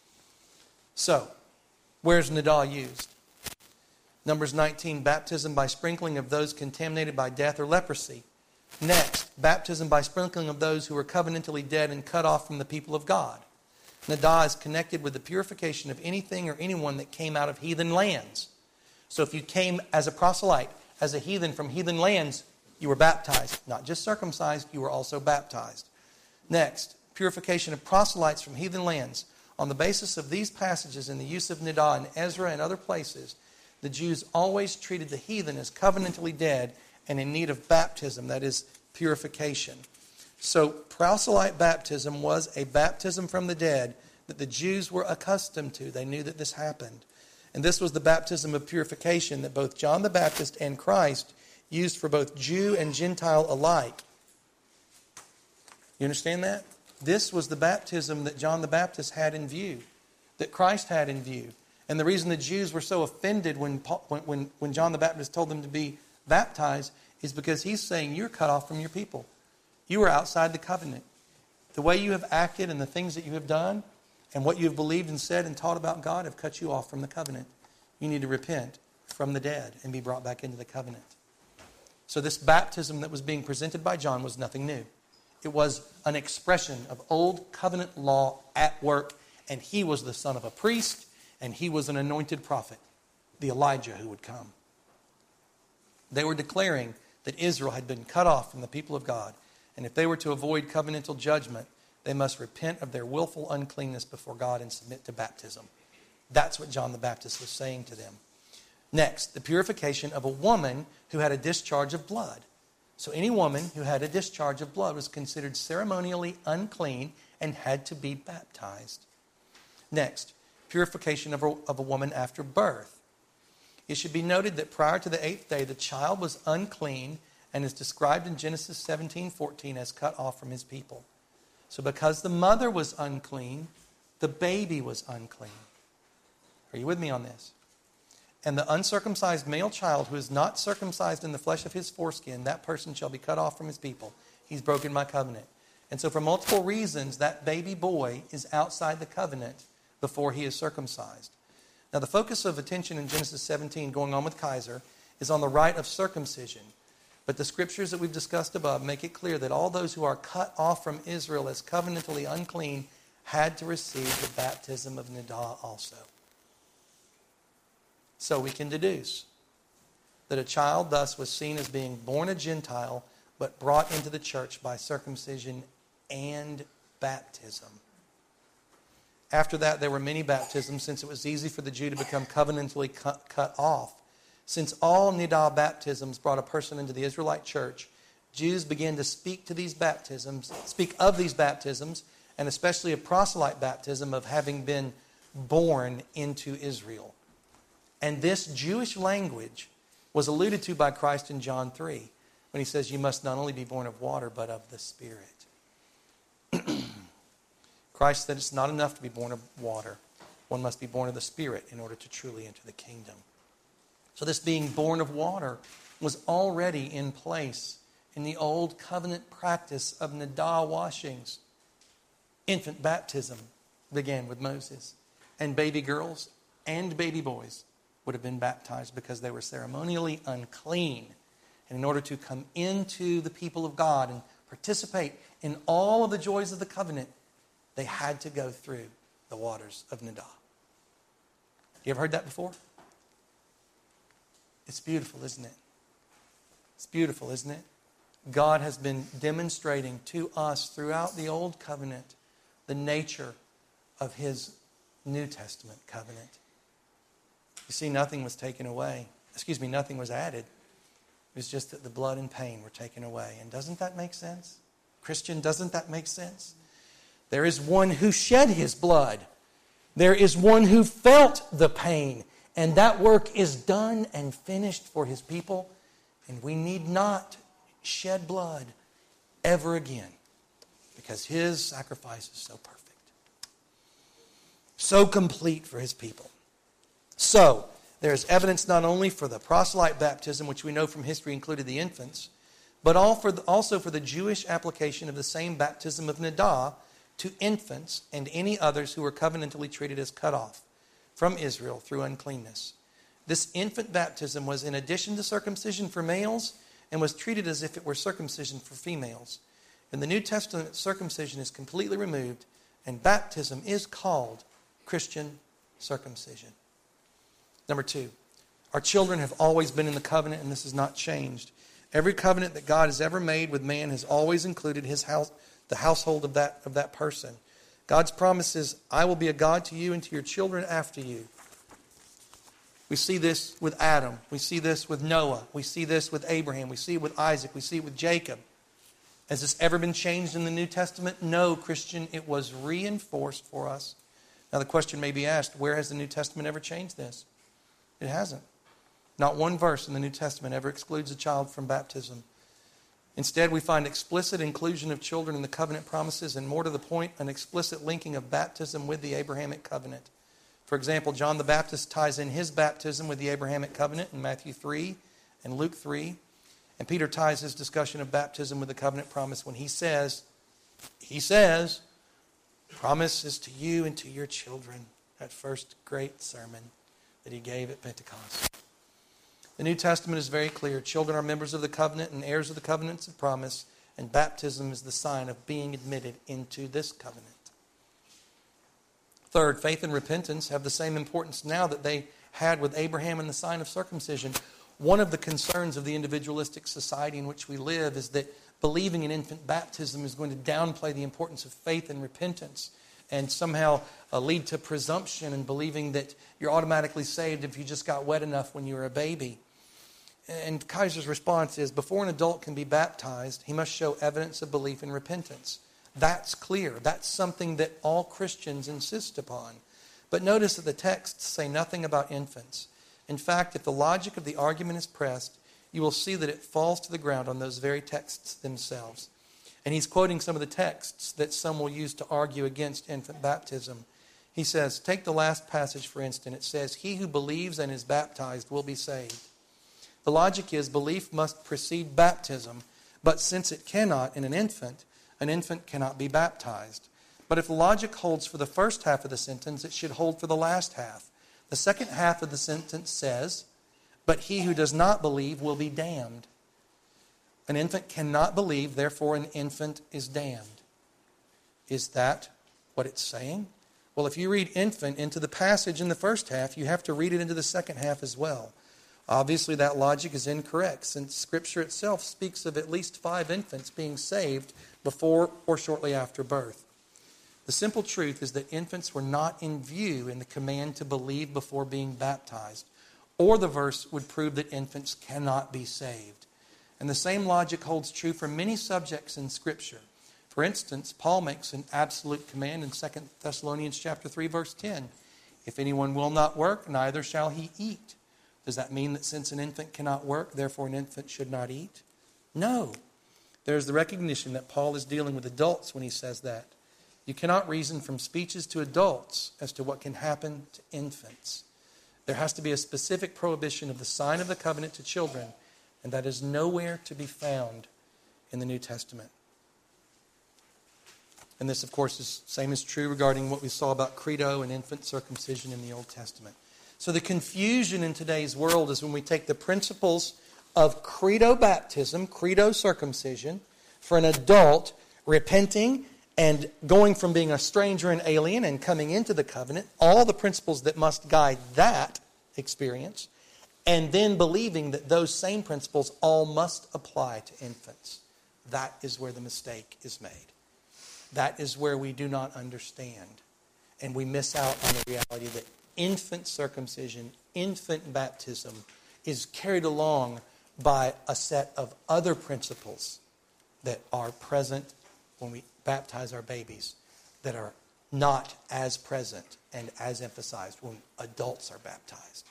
So, where's Nidah used? Numbers nineteen, baptism by sprinkling of those contaminated by death or leprosy. Next, baptism by sprinkling of those who were covenantally dead and cut off from the people of God. Nidah is connected with the purification of anything or anyone that came out of heathen lands. So if you came as a proselyte, as a heathen from heathen lands, you were baptized. Not just circumcised, you were also baptized. Next, purification of proselytes from heathen lands. On the basis of these passages and the use of Nidah in Ezra and other places, the Jews always treated the heathen as covenantally dead and in need of baptism, that is, purification. So proselyte baptism was a baptism from the dead that the Jews were accustomed to. They knew that this happened. And this was the baptism of purification that both John the Baptist and Christ used for both Jew and Gentile alike. You understand that? This was the baptism that John the Baptist had in view, that Christ had in view. And the reason the Jews were so offended when, Paul, when, when John the Baptist told them to be baptized is because he's saying you're cut off from your people. You are outside the covenant. The way you have acted and the things that you have done and what you have believed and said and taught about God have cut you off from the covenant. You need to repent from the dead and be brought back into the covenant. So this baptism that was being presented by John was nothing new. It was an expression of old covenant law at work, and he was the son of a priest, and he was an anointed prophet, the Elijah who would come. They were declaring that Israel had been cut off from the people of God, and if they were to avoid covenantal judgment, they must repent of their willful uncleanness before God and submit to baptism. That's what John the Baptist was saying to them. Next, the purification of a woman who had a discharge of blood. So any woman who had a discharge of blood was considered ceremonially unclean and had to be baptized. Next, purification of a, of a woman after birth. It should be noted that prior to the eighth day, the child was unclean and is described in Genesis seventeen fourteen as cut off from his people. So because the mother was unclean, the baby was unclean. Are you with me on this? And the uncircumcised male child who is not circumcised in the flesh of his foreskin, that person shall be cut off from his people. He's broken my covenant. And so for multiple reasons, that baby boy is outside the covenant before he is circumcised. Now, the focus of attention in Genesis seventeen, going on with Kaiser, is on the rite of circumcision. But the scriptures that we've discussed above make it clear that all those who are cut off from Israel as covenantally unclean had to receive the baptism of Nidah also. So we can deduce that a child thus was seen as being born a Gentile, but brought into the church by circumcision and baptism. After that, there were many baptisms, since it was easy for the Jew to become covenantally cut, cut off. Since all Nidah baptisms brought a person into the Israelite church, Jews began to speak to these baptisms, speak of these baptisms, and especially a proselyte baptism of having been born into Israel. And this Jewish language was alluded to by Christ in John three, when he says, you must not only be born of water, but of the Spirit. Christ said it's not enough to be born of water. One must be born of the Spirit in order to truly enter the kingdom. So this being born of water was already in place in the old covenant practice of Nidah washings. Infant baptism began with Moses. And baby girls and baby boys would have been baptized because they were ceremonially unclean. And in order to come into the people of God and participate in all of the joys of the covenant, they had to go through the waters of Nidah. You ever heard that before? It's beautiful, isn't it? It's beautiful, isn't it? God has been demonstrating to us throughout the Old Covenant the nature of His New Testament covenant. You see, nothing was taken away. Excuse me, nothing was added. It was just that the blood and pain were taken away. And doesn't that make sense? Christian, doesn't that make sense? There is one who shed His blood. There is one who felt the pain. And that work is done and finished for His people. And we need not shed blood ever again, because His sacrifice is so perfect, so complete for His people. So, there is evidence not only for the proselyte baptism, which we know from history included the infants, but also for the Jewish application of the same baptism of Nidah to infants and any others who were covenantally treated as cut off from Israel through uncleanness. This infant baptism was in addition to circumcision for males and was treated as if it were circumcision for females. In the New Testament, circumcision is completely removed, and baptism is called Christian circumcision. Number two, our children have always been in the covenant, and this has not changed. Every covenant that God has ever made with man has always included his house, the household of that, of that person. God's promise is, I will be a God to you and to your children after you. We see this with Adam. We see this with Noah. We see this with Abraham. We see it with Isaac. We see it with Jacob. Has this ever been changed in the New Testament? No, Christian. It was reinforced for us. Now the question may be asked, where has the New Testament ever changed this? It hasn't. Not one verse in the New Testament ever excludes a child from baptism. Instead, we find explicit inclusion of children in the covenant promises, and more to the point, an explicit linking of baptism with the Abrahamic covenant. For example, John the Baptist ties in his baptism with the Abrahamic covenant in Matthew three and Luke three. And Peter ties his discussion of baptism with the covenant promise when he says, he says, promise is to you and to your children. That first great sermon that he gave at Pentecost. The New Testament is very clear. Children are members of the covenant and heirs of the covenants of promise, and baptism is the sign of being admitted into this covenant. Third, faith and repentance have the same importance now that they had with Abraham and the sign of circumcision. One of the concerns of the individualistic society in which we live is that believing in infant baptism is going to downplay the importance of faith and repentance and somehow uh, lead to presumption and believing that you're automatically saved if you just got wet enough when you were a baby. And Kaiser's response is, before an adult can be baptized, he must show evidence of belief and repentance. That's clear. That's something that all Christians insist upon. But notice that the texts say nothing about infants. In fact, if the logic of the argument is pressed, you will see that it falls to the ground on those very texts themselves. And he's quoting some of the texts that some will use to argue against infant baptism. He says, take the last passage for instance. It says, he who believes and is baptized will be saved. The logic is belief must precede baptism, but since it cannot in an infant, an infant cannot be baptized. But if the logic holds for the first half of the sentence, it should hold for the last half. The second half of the sentence says, but he who does not believe will be damned. An infant cannot believe, therefore an infant is damned. Is that what it's saying? Well, if you read infant into the passage in the first half, you have to read it into the second half as well. Obviously, that logic is incorrect, since Scripture itself speaks of at least five infants being saved before or shortly after birth. The simple truth is that infants were not in view in the command to believe before being baptized, or the verse would prove that infants cannot be saved. And the same logic holds true for many subjects in Scripture. For instance, Paul makes an absolute command in Second Thessalonians chapter three, verse ten. If anyone will not work, neither shall he eat. Does that mean that since an infant cannot work, therefore an infant should not eat? No. There's the recognition that Paul is dealing with adults when he says that. You cannot reason from speeches to adults as to what can happen to infants. There has to be a specific prohibition of the sign of the covenant to children, and that is nowhere to be found in the New Testament. And this, of course, is same is true regarding what we saw about credo and infant circumcision in the Old Testament. So the confusion in today's world is when we take the principles of credo baptism, credo circumcision, for an adult repenting and going from being a stranger and alien and coming into the covenant, all the principles that must guide that experience, and then believing that those same principles all must apply to infants. That is where the mistake is made. That is where we do not understand. And we miss out on the reality that infant circumcision, infant baptism is carried along by a set of other principles that are present when we baptize our babies that are not as present and as emphasized when adults are baptized.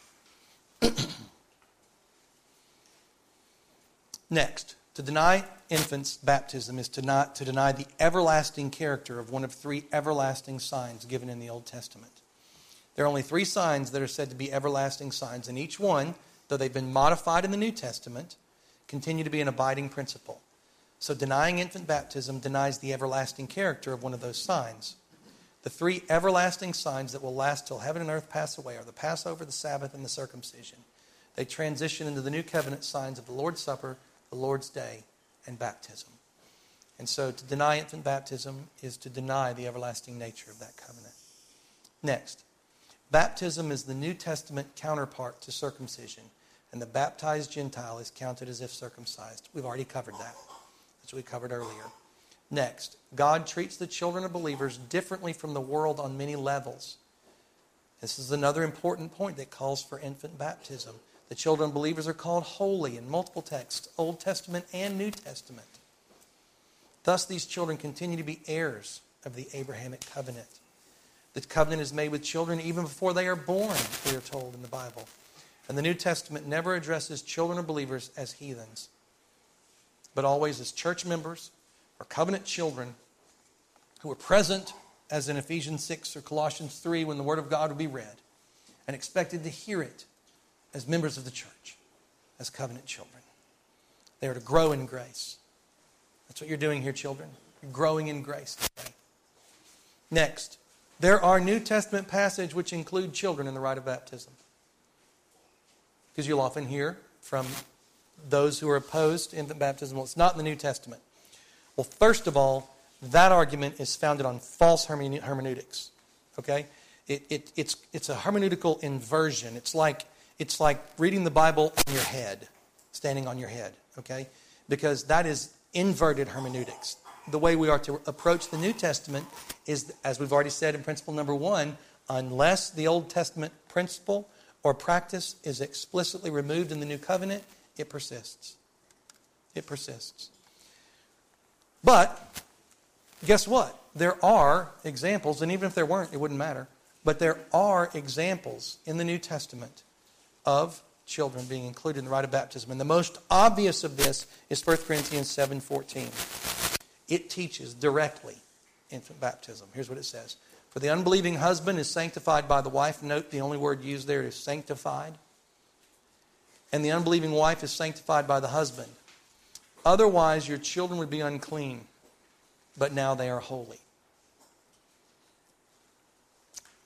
Next, to deny infants baptism is to not to deny the everlasting character of one of three everlasting signs given in the Old Testament. There are only three signs that are said to be everlasting signs, and each one, though they've been modified in the New Testament, continue to be an abiding principle. So denying infant baptism denies the everlasting character of one of those signs. The three everlasting signs that will last till heaven and earth pass away are the Passover, the Sabbath, and the circumcision. They transition into the new covenant signs of the Lord's Supper, the Lord's Day, and baptism. And so to deny infant baptism is to deny the everlasting nature of that covenant. Next, baptism is the New Testament counterpart to circumcision, and the baptized Gentile is counted as if circumcised. We've already covered that. That's what we covered earlier. Next, God treats the children of believers differently from the world on many levels. This is another important point that calls for infant baptism. The children of believers are called holy in multiple texts, Old Testament and New Testament. Thus, these children continue to be heirs of the Abrahamic covenant. The covenant is made with children even before they are born, we are told in the Bible. And the New Testament never addresses children of believers as heathens, but always as church members or covenant children who were present, as in Ephesians six or Colossians three, when the Word of God would be read, and expected to hear it as members of the church, as covenant children. They are to grow in grace. That's what you're doing here, children. You're growing in grace today. Next, there are New Testament passages which include children in the rite of baptism. Because you'll often hear from those who are opposed to infant baptism, well, it's not in the New Testament. Well, first of all, that argument is founded on false hermeneutics. Okay? It, it, it's, it's a hermeneutical inversion. It's like, it's like reading the Bible on your head, standing on your head. Okay? Because that is inverted hermeneutics. The way we are to approach the New Testament is, as we've already said in principle number one, unless the Old Testament principle or practice is explicitly removed in the New Covenant, it persists. It persists. But, guess what? There are examples, and even if there weren't, it wouldn't matter. But there are examples in the New Testament of children being included in the rite of baptism. And the most obvious of this is First Corinthians seven fourteen. It teaches directly infant baptism. Here's what it says. For the unbelieving husband is sanctified by the wife. Note the only word used there is sanctified. And the unbelieving wife is sanctified by the husband. Otherwise your children would be unclean, but now they are holy.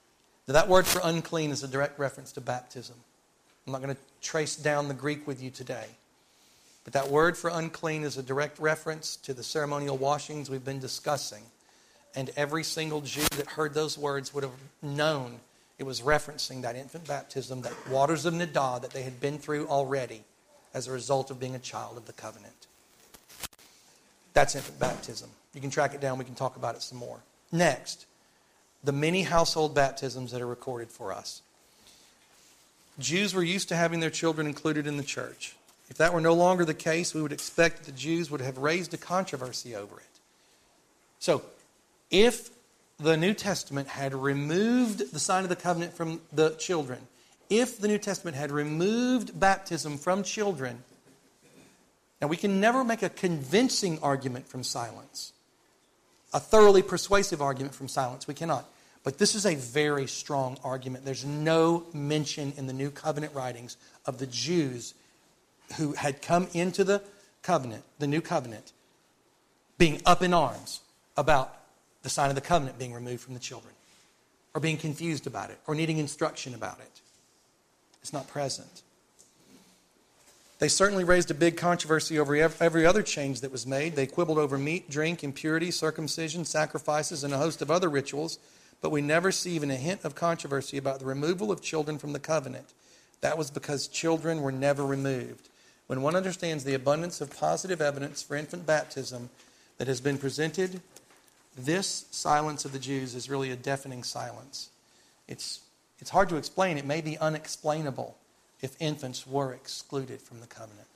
Now, that word for unclean is a direct reference to baptism. I'm not going to trace down the Greek with you today. But that word for unclean is a direct reference to the ceremonial washings we've been discussing. And every single Jew that heard those words would have known it was referencing that infant baptism, that waters of Nidah that they had been through already as a result of being a child of the covenant. That's infant baptism. You can track it down. We can talk about it some more. Next, the many household baptisms that are recorded for us. Jews were used to having their children included in the church. If that were no longer the case, we would expect that the Jews would have raised a controversy over it. So, if the New Testament had removed the sign of the covenant from the children, if the New Testament had removed baptism from children, now we can never make a convincing argument from silence, a thoroughly persuasive argument from silence. We cannot. But this is a very strong argument. There's no mention in the New Covenant writings of the Jews who had come into the covenant, the New Covenant, being up in arms about the sign of the covenant being removed from the children, or being confused about it, or needing instruction about it. It's not present. They certainly raised a big controversy over every other change that was made. They quibbled over meat, drink, impurity, circumcision, sacrifices, and a host of other rituals, but we never see even a hint of controversy about the removal of children from the covenant. That was because children were never removed. When one understands the abundance of positive evidence for infant baptism that has been presented, this silence of the Jews is really a deafening silence. It's, it's hard to explain. It may be unexplainable if infants were excluded from the covenant.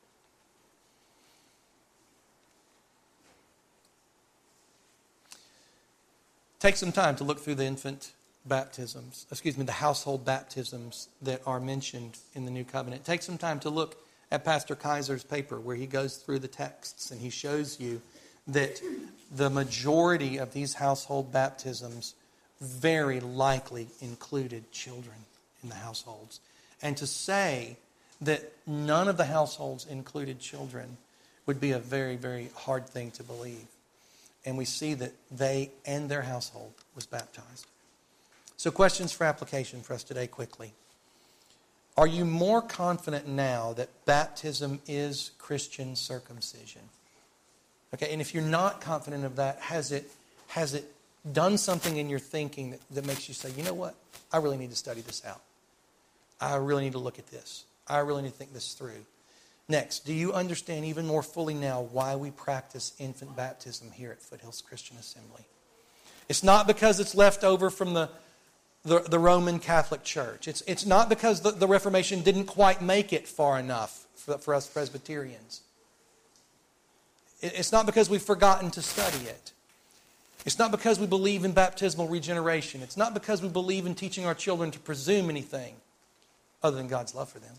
Take some time to look through the infant baptisms, excuse me, the household baptisms that are mentioned in the New Covenant. Take some time to look at Pastor Kaiser's paper where he goes through the texts and he shows you that the majority of these household baptisms very likely included children in the households. And to say that none of the households included children would be a very, very hard thing to believe. And we see that they and their household was baptized. So questions for application for us today quickly. Are you more confident now that baptism is Christian circumcision? Okay, and if you're not confident of that, has it has it done something in your thinking that, that makes you say, you know what, I really need to study this out. I really need to look at this. I really need to think this through. Next, do you understand even more fully now why we practice infant baptism here at Foothills Christian Assembly? It's not because it's left over from the, the, the Roman Catholic Church. It's, it's not because the, the Reformation didn't quite make it far enough for, for us Presbyterians. It, it's not because we've forgotten to study it. It's not because we believe in baptismal regeneration. It's not because we believe in teaching our children to presume anything other than God's love for them.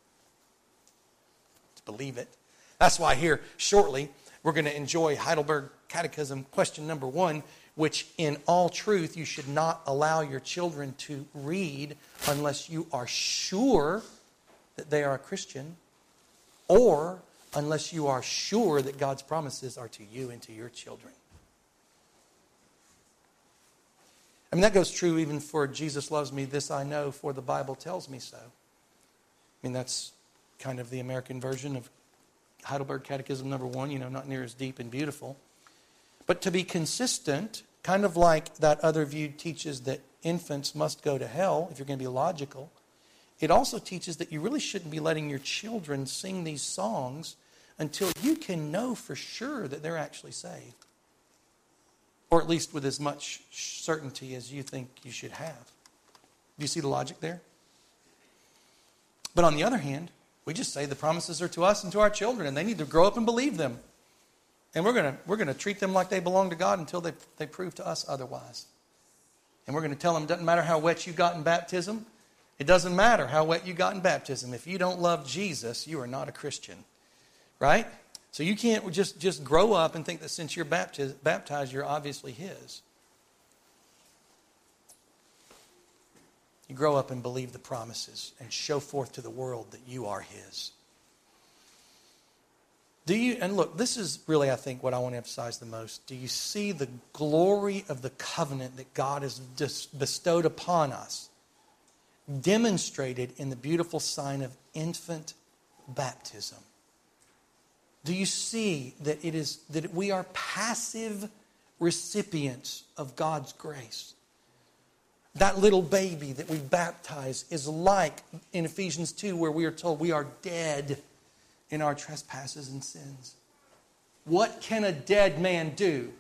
To believe it. That's why here shortly we're going to enjoy Heidelberg Catechism question number one, which in all truth you should not allow your children to read unless you are sure that they are a Christian, or unless you are sure that God's promises are to you and to your children. I mean, that goes true even for Jesus loves me, this I know, for the Bible tells me so. I mean, that's kind of the American version of Heidelberg Catechism number one, you know, not near as deep and beautiful. But to be consistent, kind of like that other view teaches that infants must go to hell, if you're going to be logical, it also teaches that you really shouldn't be letting your children sing these songs until you can know for sure that they're actually saved. Or at least with as much certainty as you think you should have. Do you see the logic there? But on the other hand, we just say the promises are to us and to our children, and they need to grow up and believe them. And we're going to we're going to treat them like they belong to God until they, they prove to us otherwise. And we're going to tell them it doesn't matter how wet you got in baptism. It doesn't matter how wet you got in baptism. If you don't love Jesus, you are not a Christian. Right? So you can't just, just grow up and think that since you're baptized, baptized, you're obviously His. You grow up and believe the promises and show forth to the world that you are His. Do you, and look, this is really, I think, what I want to emphasize the most. Do you see the glory of the covenant that God has bestowed upon us, demonstrated in the beautiful sign of infant baptism? Do you see that it is that we are passive recipients of God's grace? That little baby that we baptize is like in Ephesians two, where we are told we are dead in our trespasses and sins. What can a dead man do?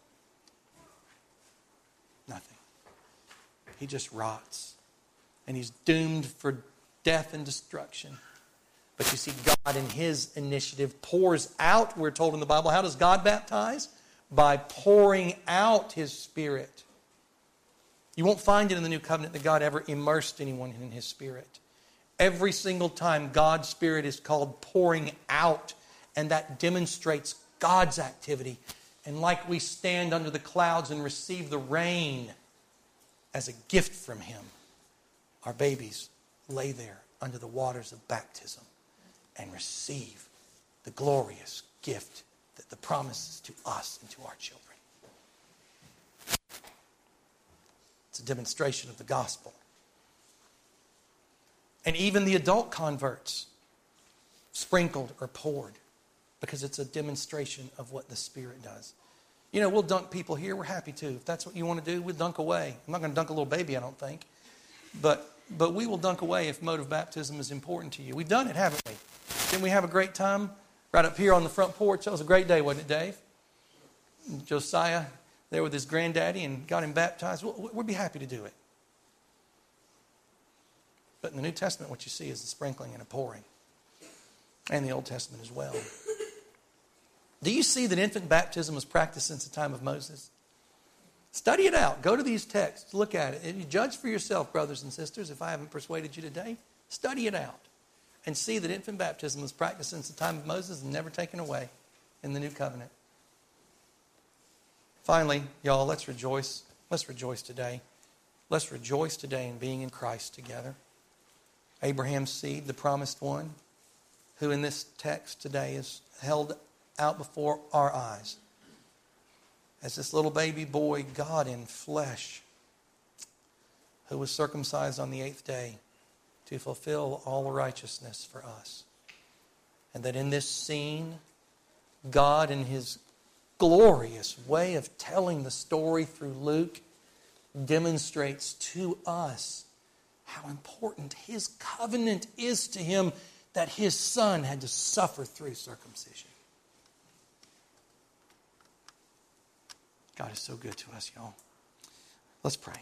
Nothing. He just rots. And he's doomed for death and destruction. But you see, God in His initiative pours out, we're told in the Bible. How does God baptize? By pouring out His Spirit. You won't find it in the New Covenant that God ever immersed anyone in His Spirit. Every single time God's Spirit is called pouring out, and that demonstrates God's activity. And like we stand under the clouds and receive the rain as a gift from Him, our babies lay there under the waters of baptism and receive the glorious gift that the promises to us and to our children. It's a demonstration of the gospel. And even the adult converts, sprinkled or poured, because it's a demonstration of what the Spirit does. You know, we'll dunk people here. We're happy to. If that's what you want to do, we'll dunk away. I'm not going to dunk a little baby, I don't think. But but we will dunk away if mode of baptism is important to you. We've done it, haven't we? Didn't we have a great time right up here on the front porch? That was a great day, wasn't it, Dave? Josiah there with his granddaddy and got him baptized. We'll, we'd be happy to do it. But in the New Testament, what you see is the sprinkling and a pouring. And the Old Testament as well. Do you see that infant baptism was practiced since the time of Moses? Study it out. Go to these texts. Look at it. And you judge for yourself, brothers and sisters. If I haven't persuaded you today, study it out. And see that infant baptism was practiced since the time of Moses and never taken away in the New Covenant. Finally, y'all, let's rejoice. Let's rejoice today. Let's rejoice today in being in Christ together. Abraham's seed, the promised one, who in this text today is held out before our eyes as this little baby boy, God in flesh, who was circumcised on the eighth day to fulfill all righteousness for us. And that in this scene, God in His glorious way of telling the story through Luke demonstrates to us how important His covenant is to Him, that His Son had to suffer through circumcision. God is so good to us, y'all. Let's pray.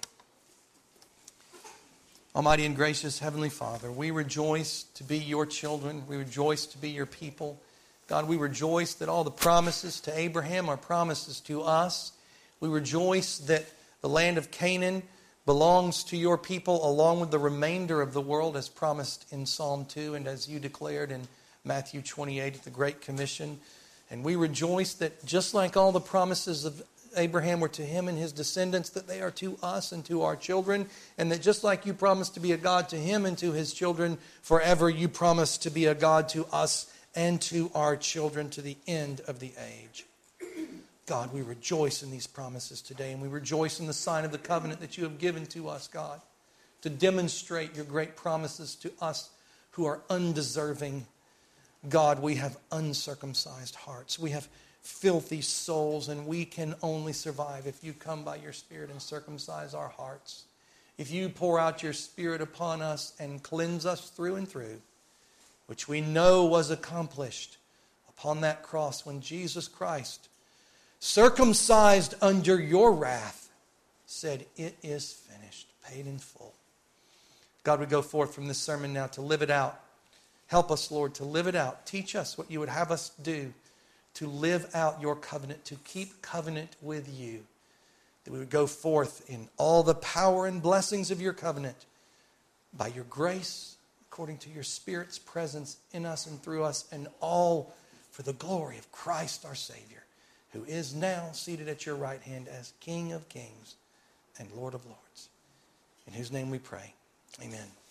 Almighty and gracious Heavenly Father, we rejoice to be Your children. We rejoice to be Your people. God, we rejoice that all the promises to Abraham are promises to us. We rejoice that the land of Canaan belongs to Your people along with the remainder of the world as promised in Psalm two and as You declared in Matthew twenty-eight at the Great Commission. And we rejoice that just like all the promises of Abraham were to him and his descendants, that they are to us and to our children, and that just like You promised to be a God to him and to his children forever, You promise to be a God to us and to our children to the end of the age. God, we rejoice in these promises today, and we rejoice in the sign of the covenant that You have given to us, God, to demonstrate Your great promises to us who are undeserving. God, we have uncircumcised hearts. We have filthy souls, and we can only survive if You come by Your Spirit and circumcise our hearts. If You pour out Your Spirit upon us and cleanse us through and through, which we know was accomplished upon that cross when Jesus Christ, circumcised under Your wrath, said, "It is finished," paid in full. God, we go forth from this sermon now to live it out. Help us, Lord, to live it out. Teach us what You would have us do to live out Your covenant, to keep covenant with You. That we would go forth in all the power and blessings of Your covenant by Your grace, according to Your Spirit's presence in us and through us, and all for the glory of Christ our Savior, who is now seated at Your right hand as King of kings and Lord of lords. In whose name we pray. Amen.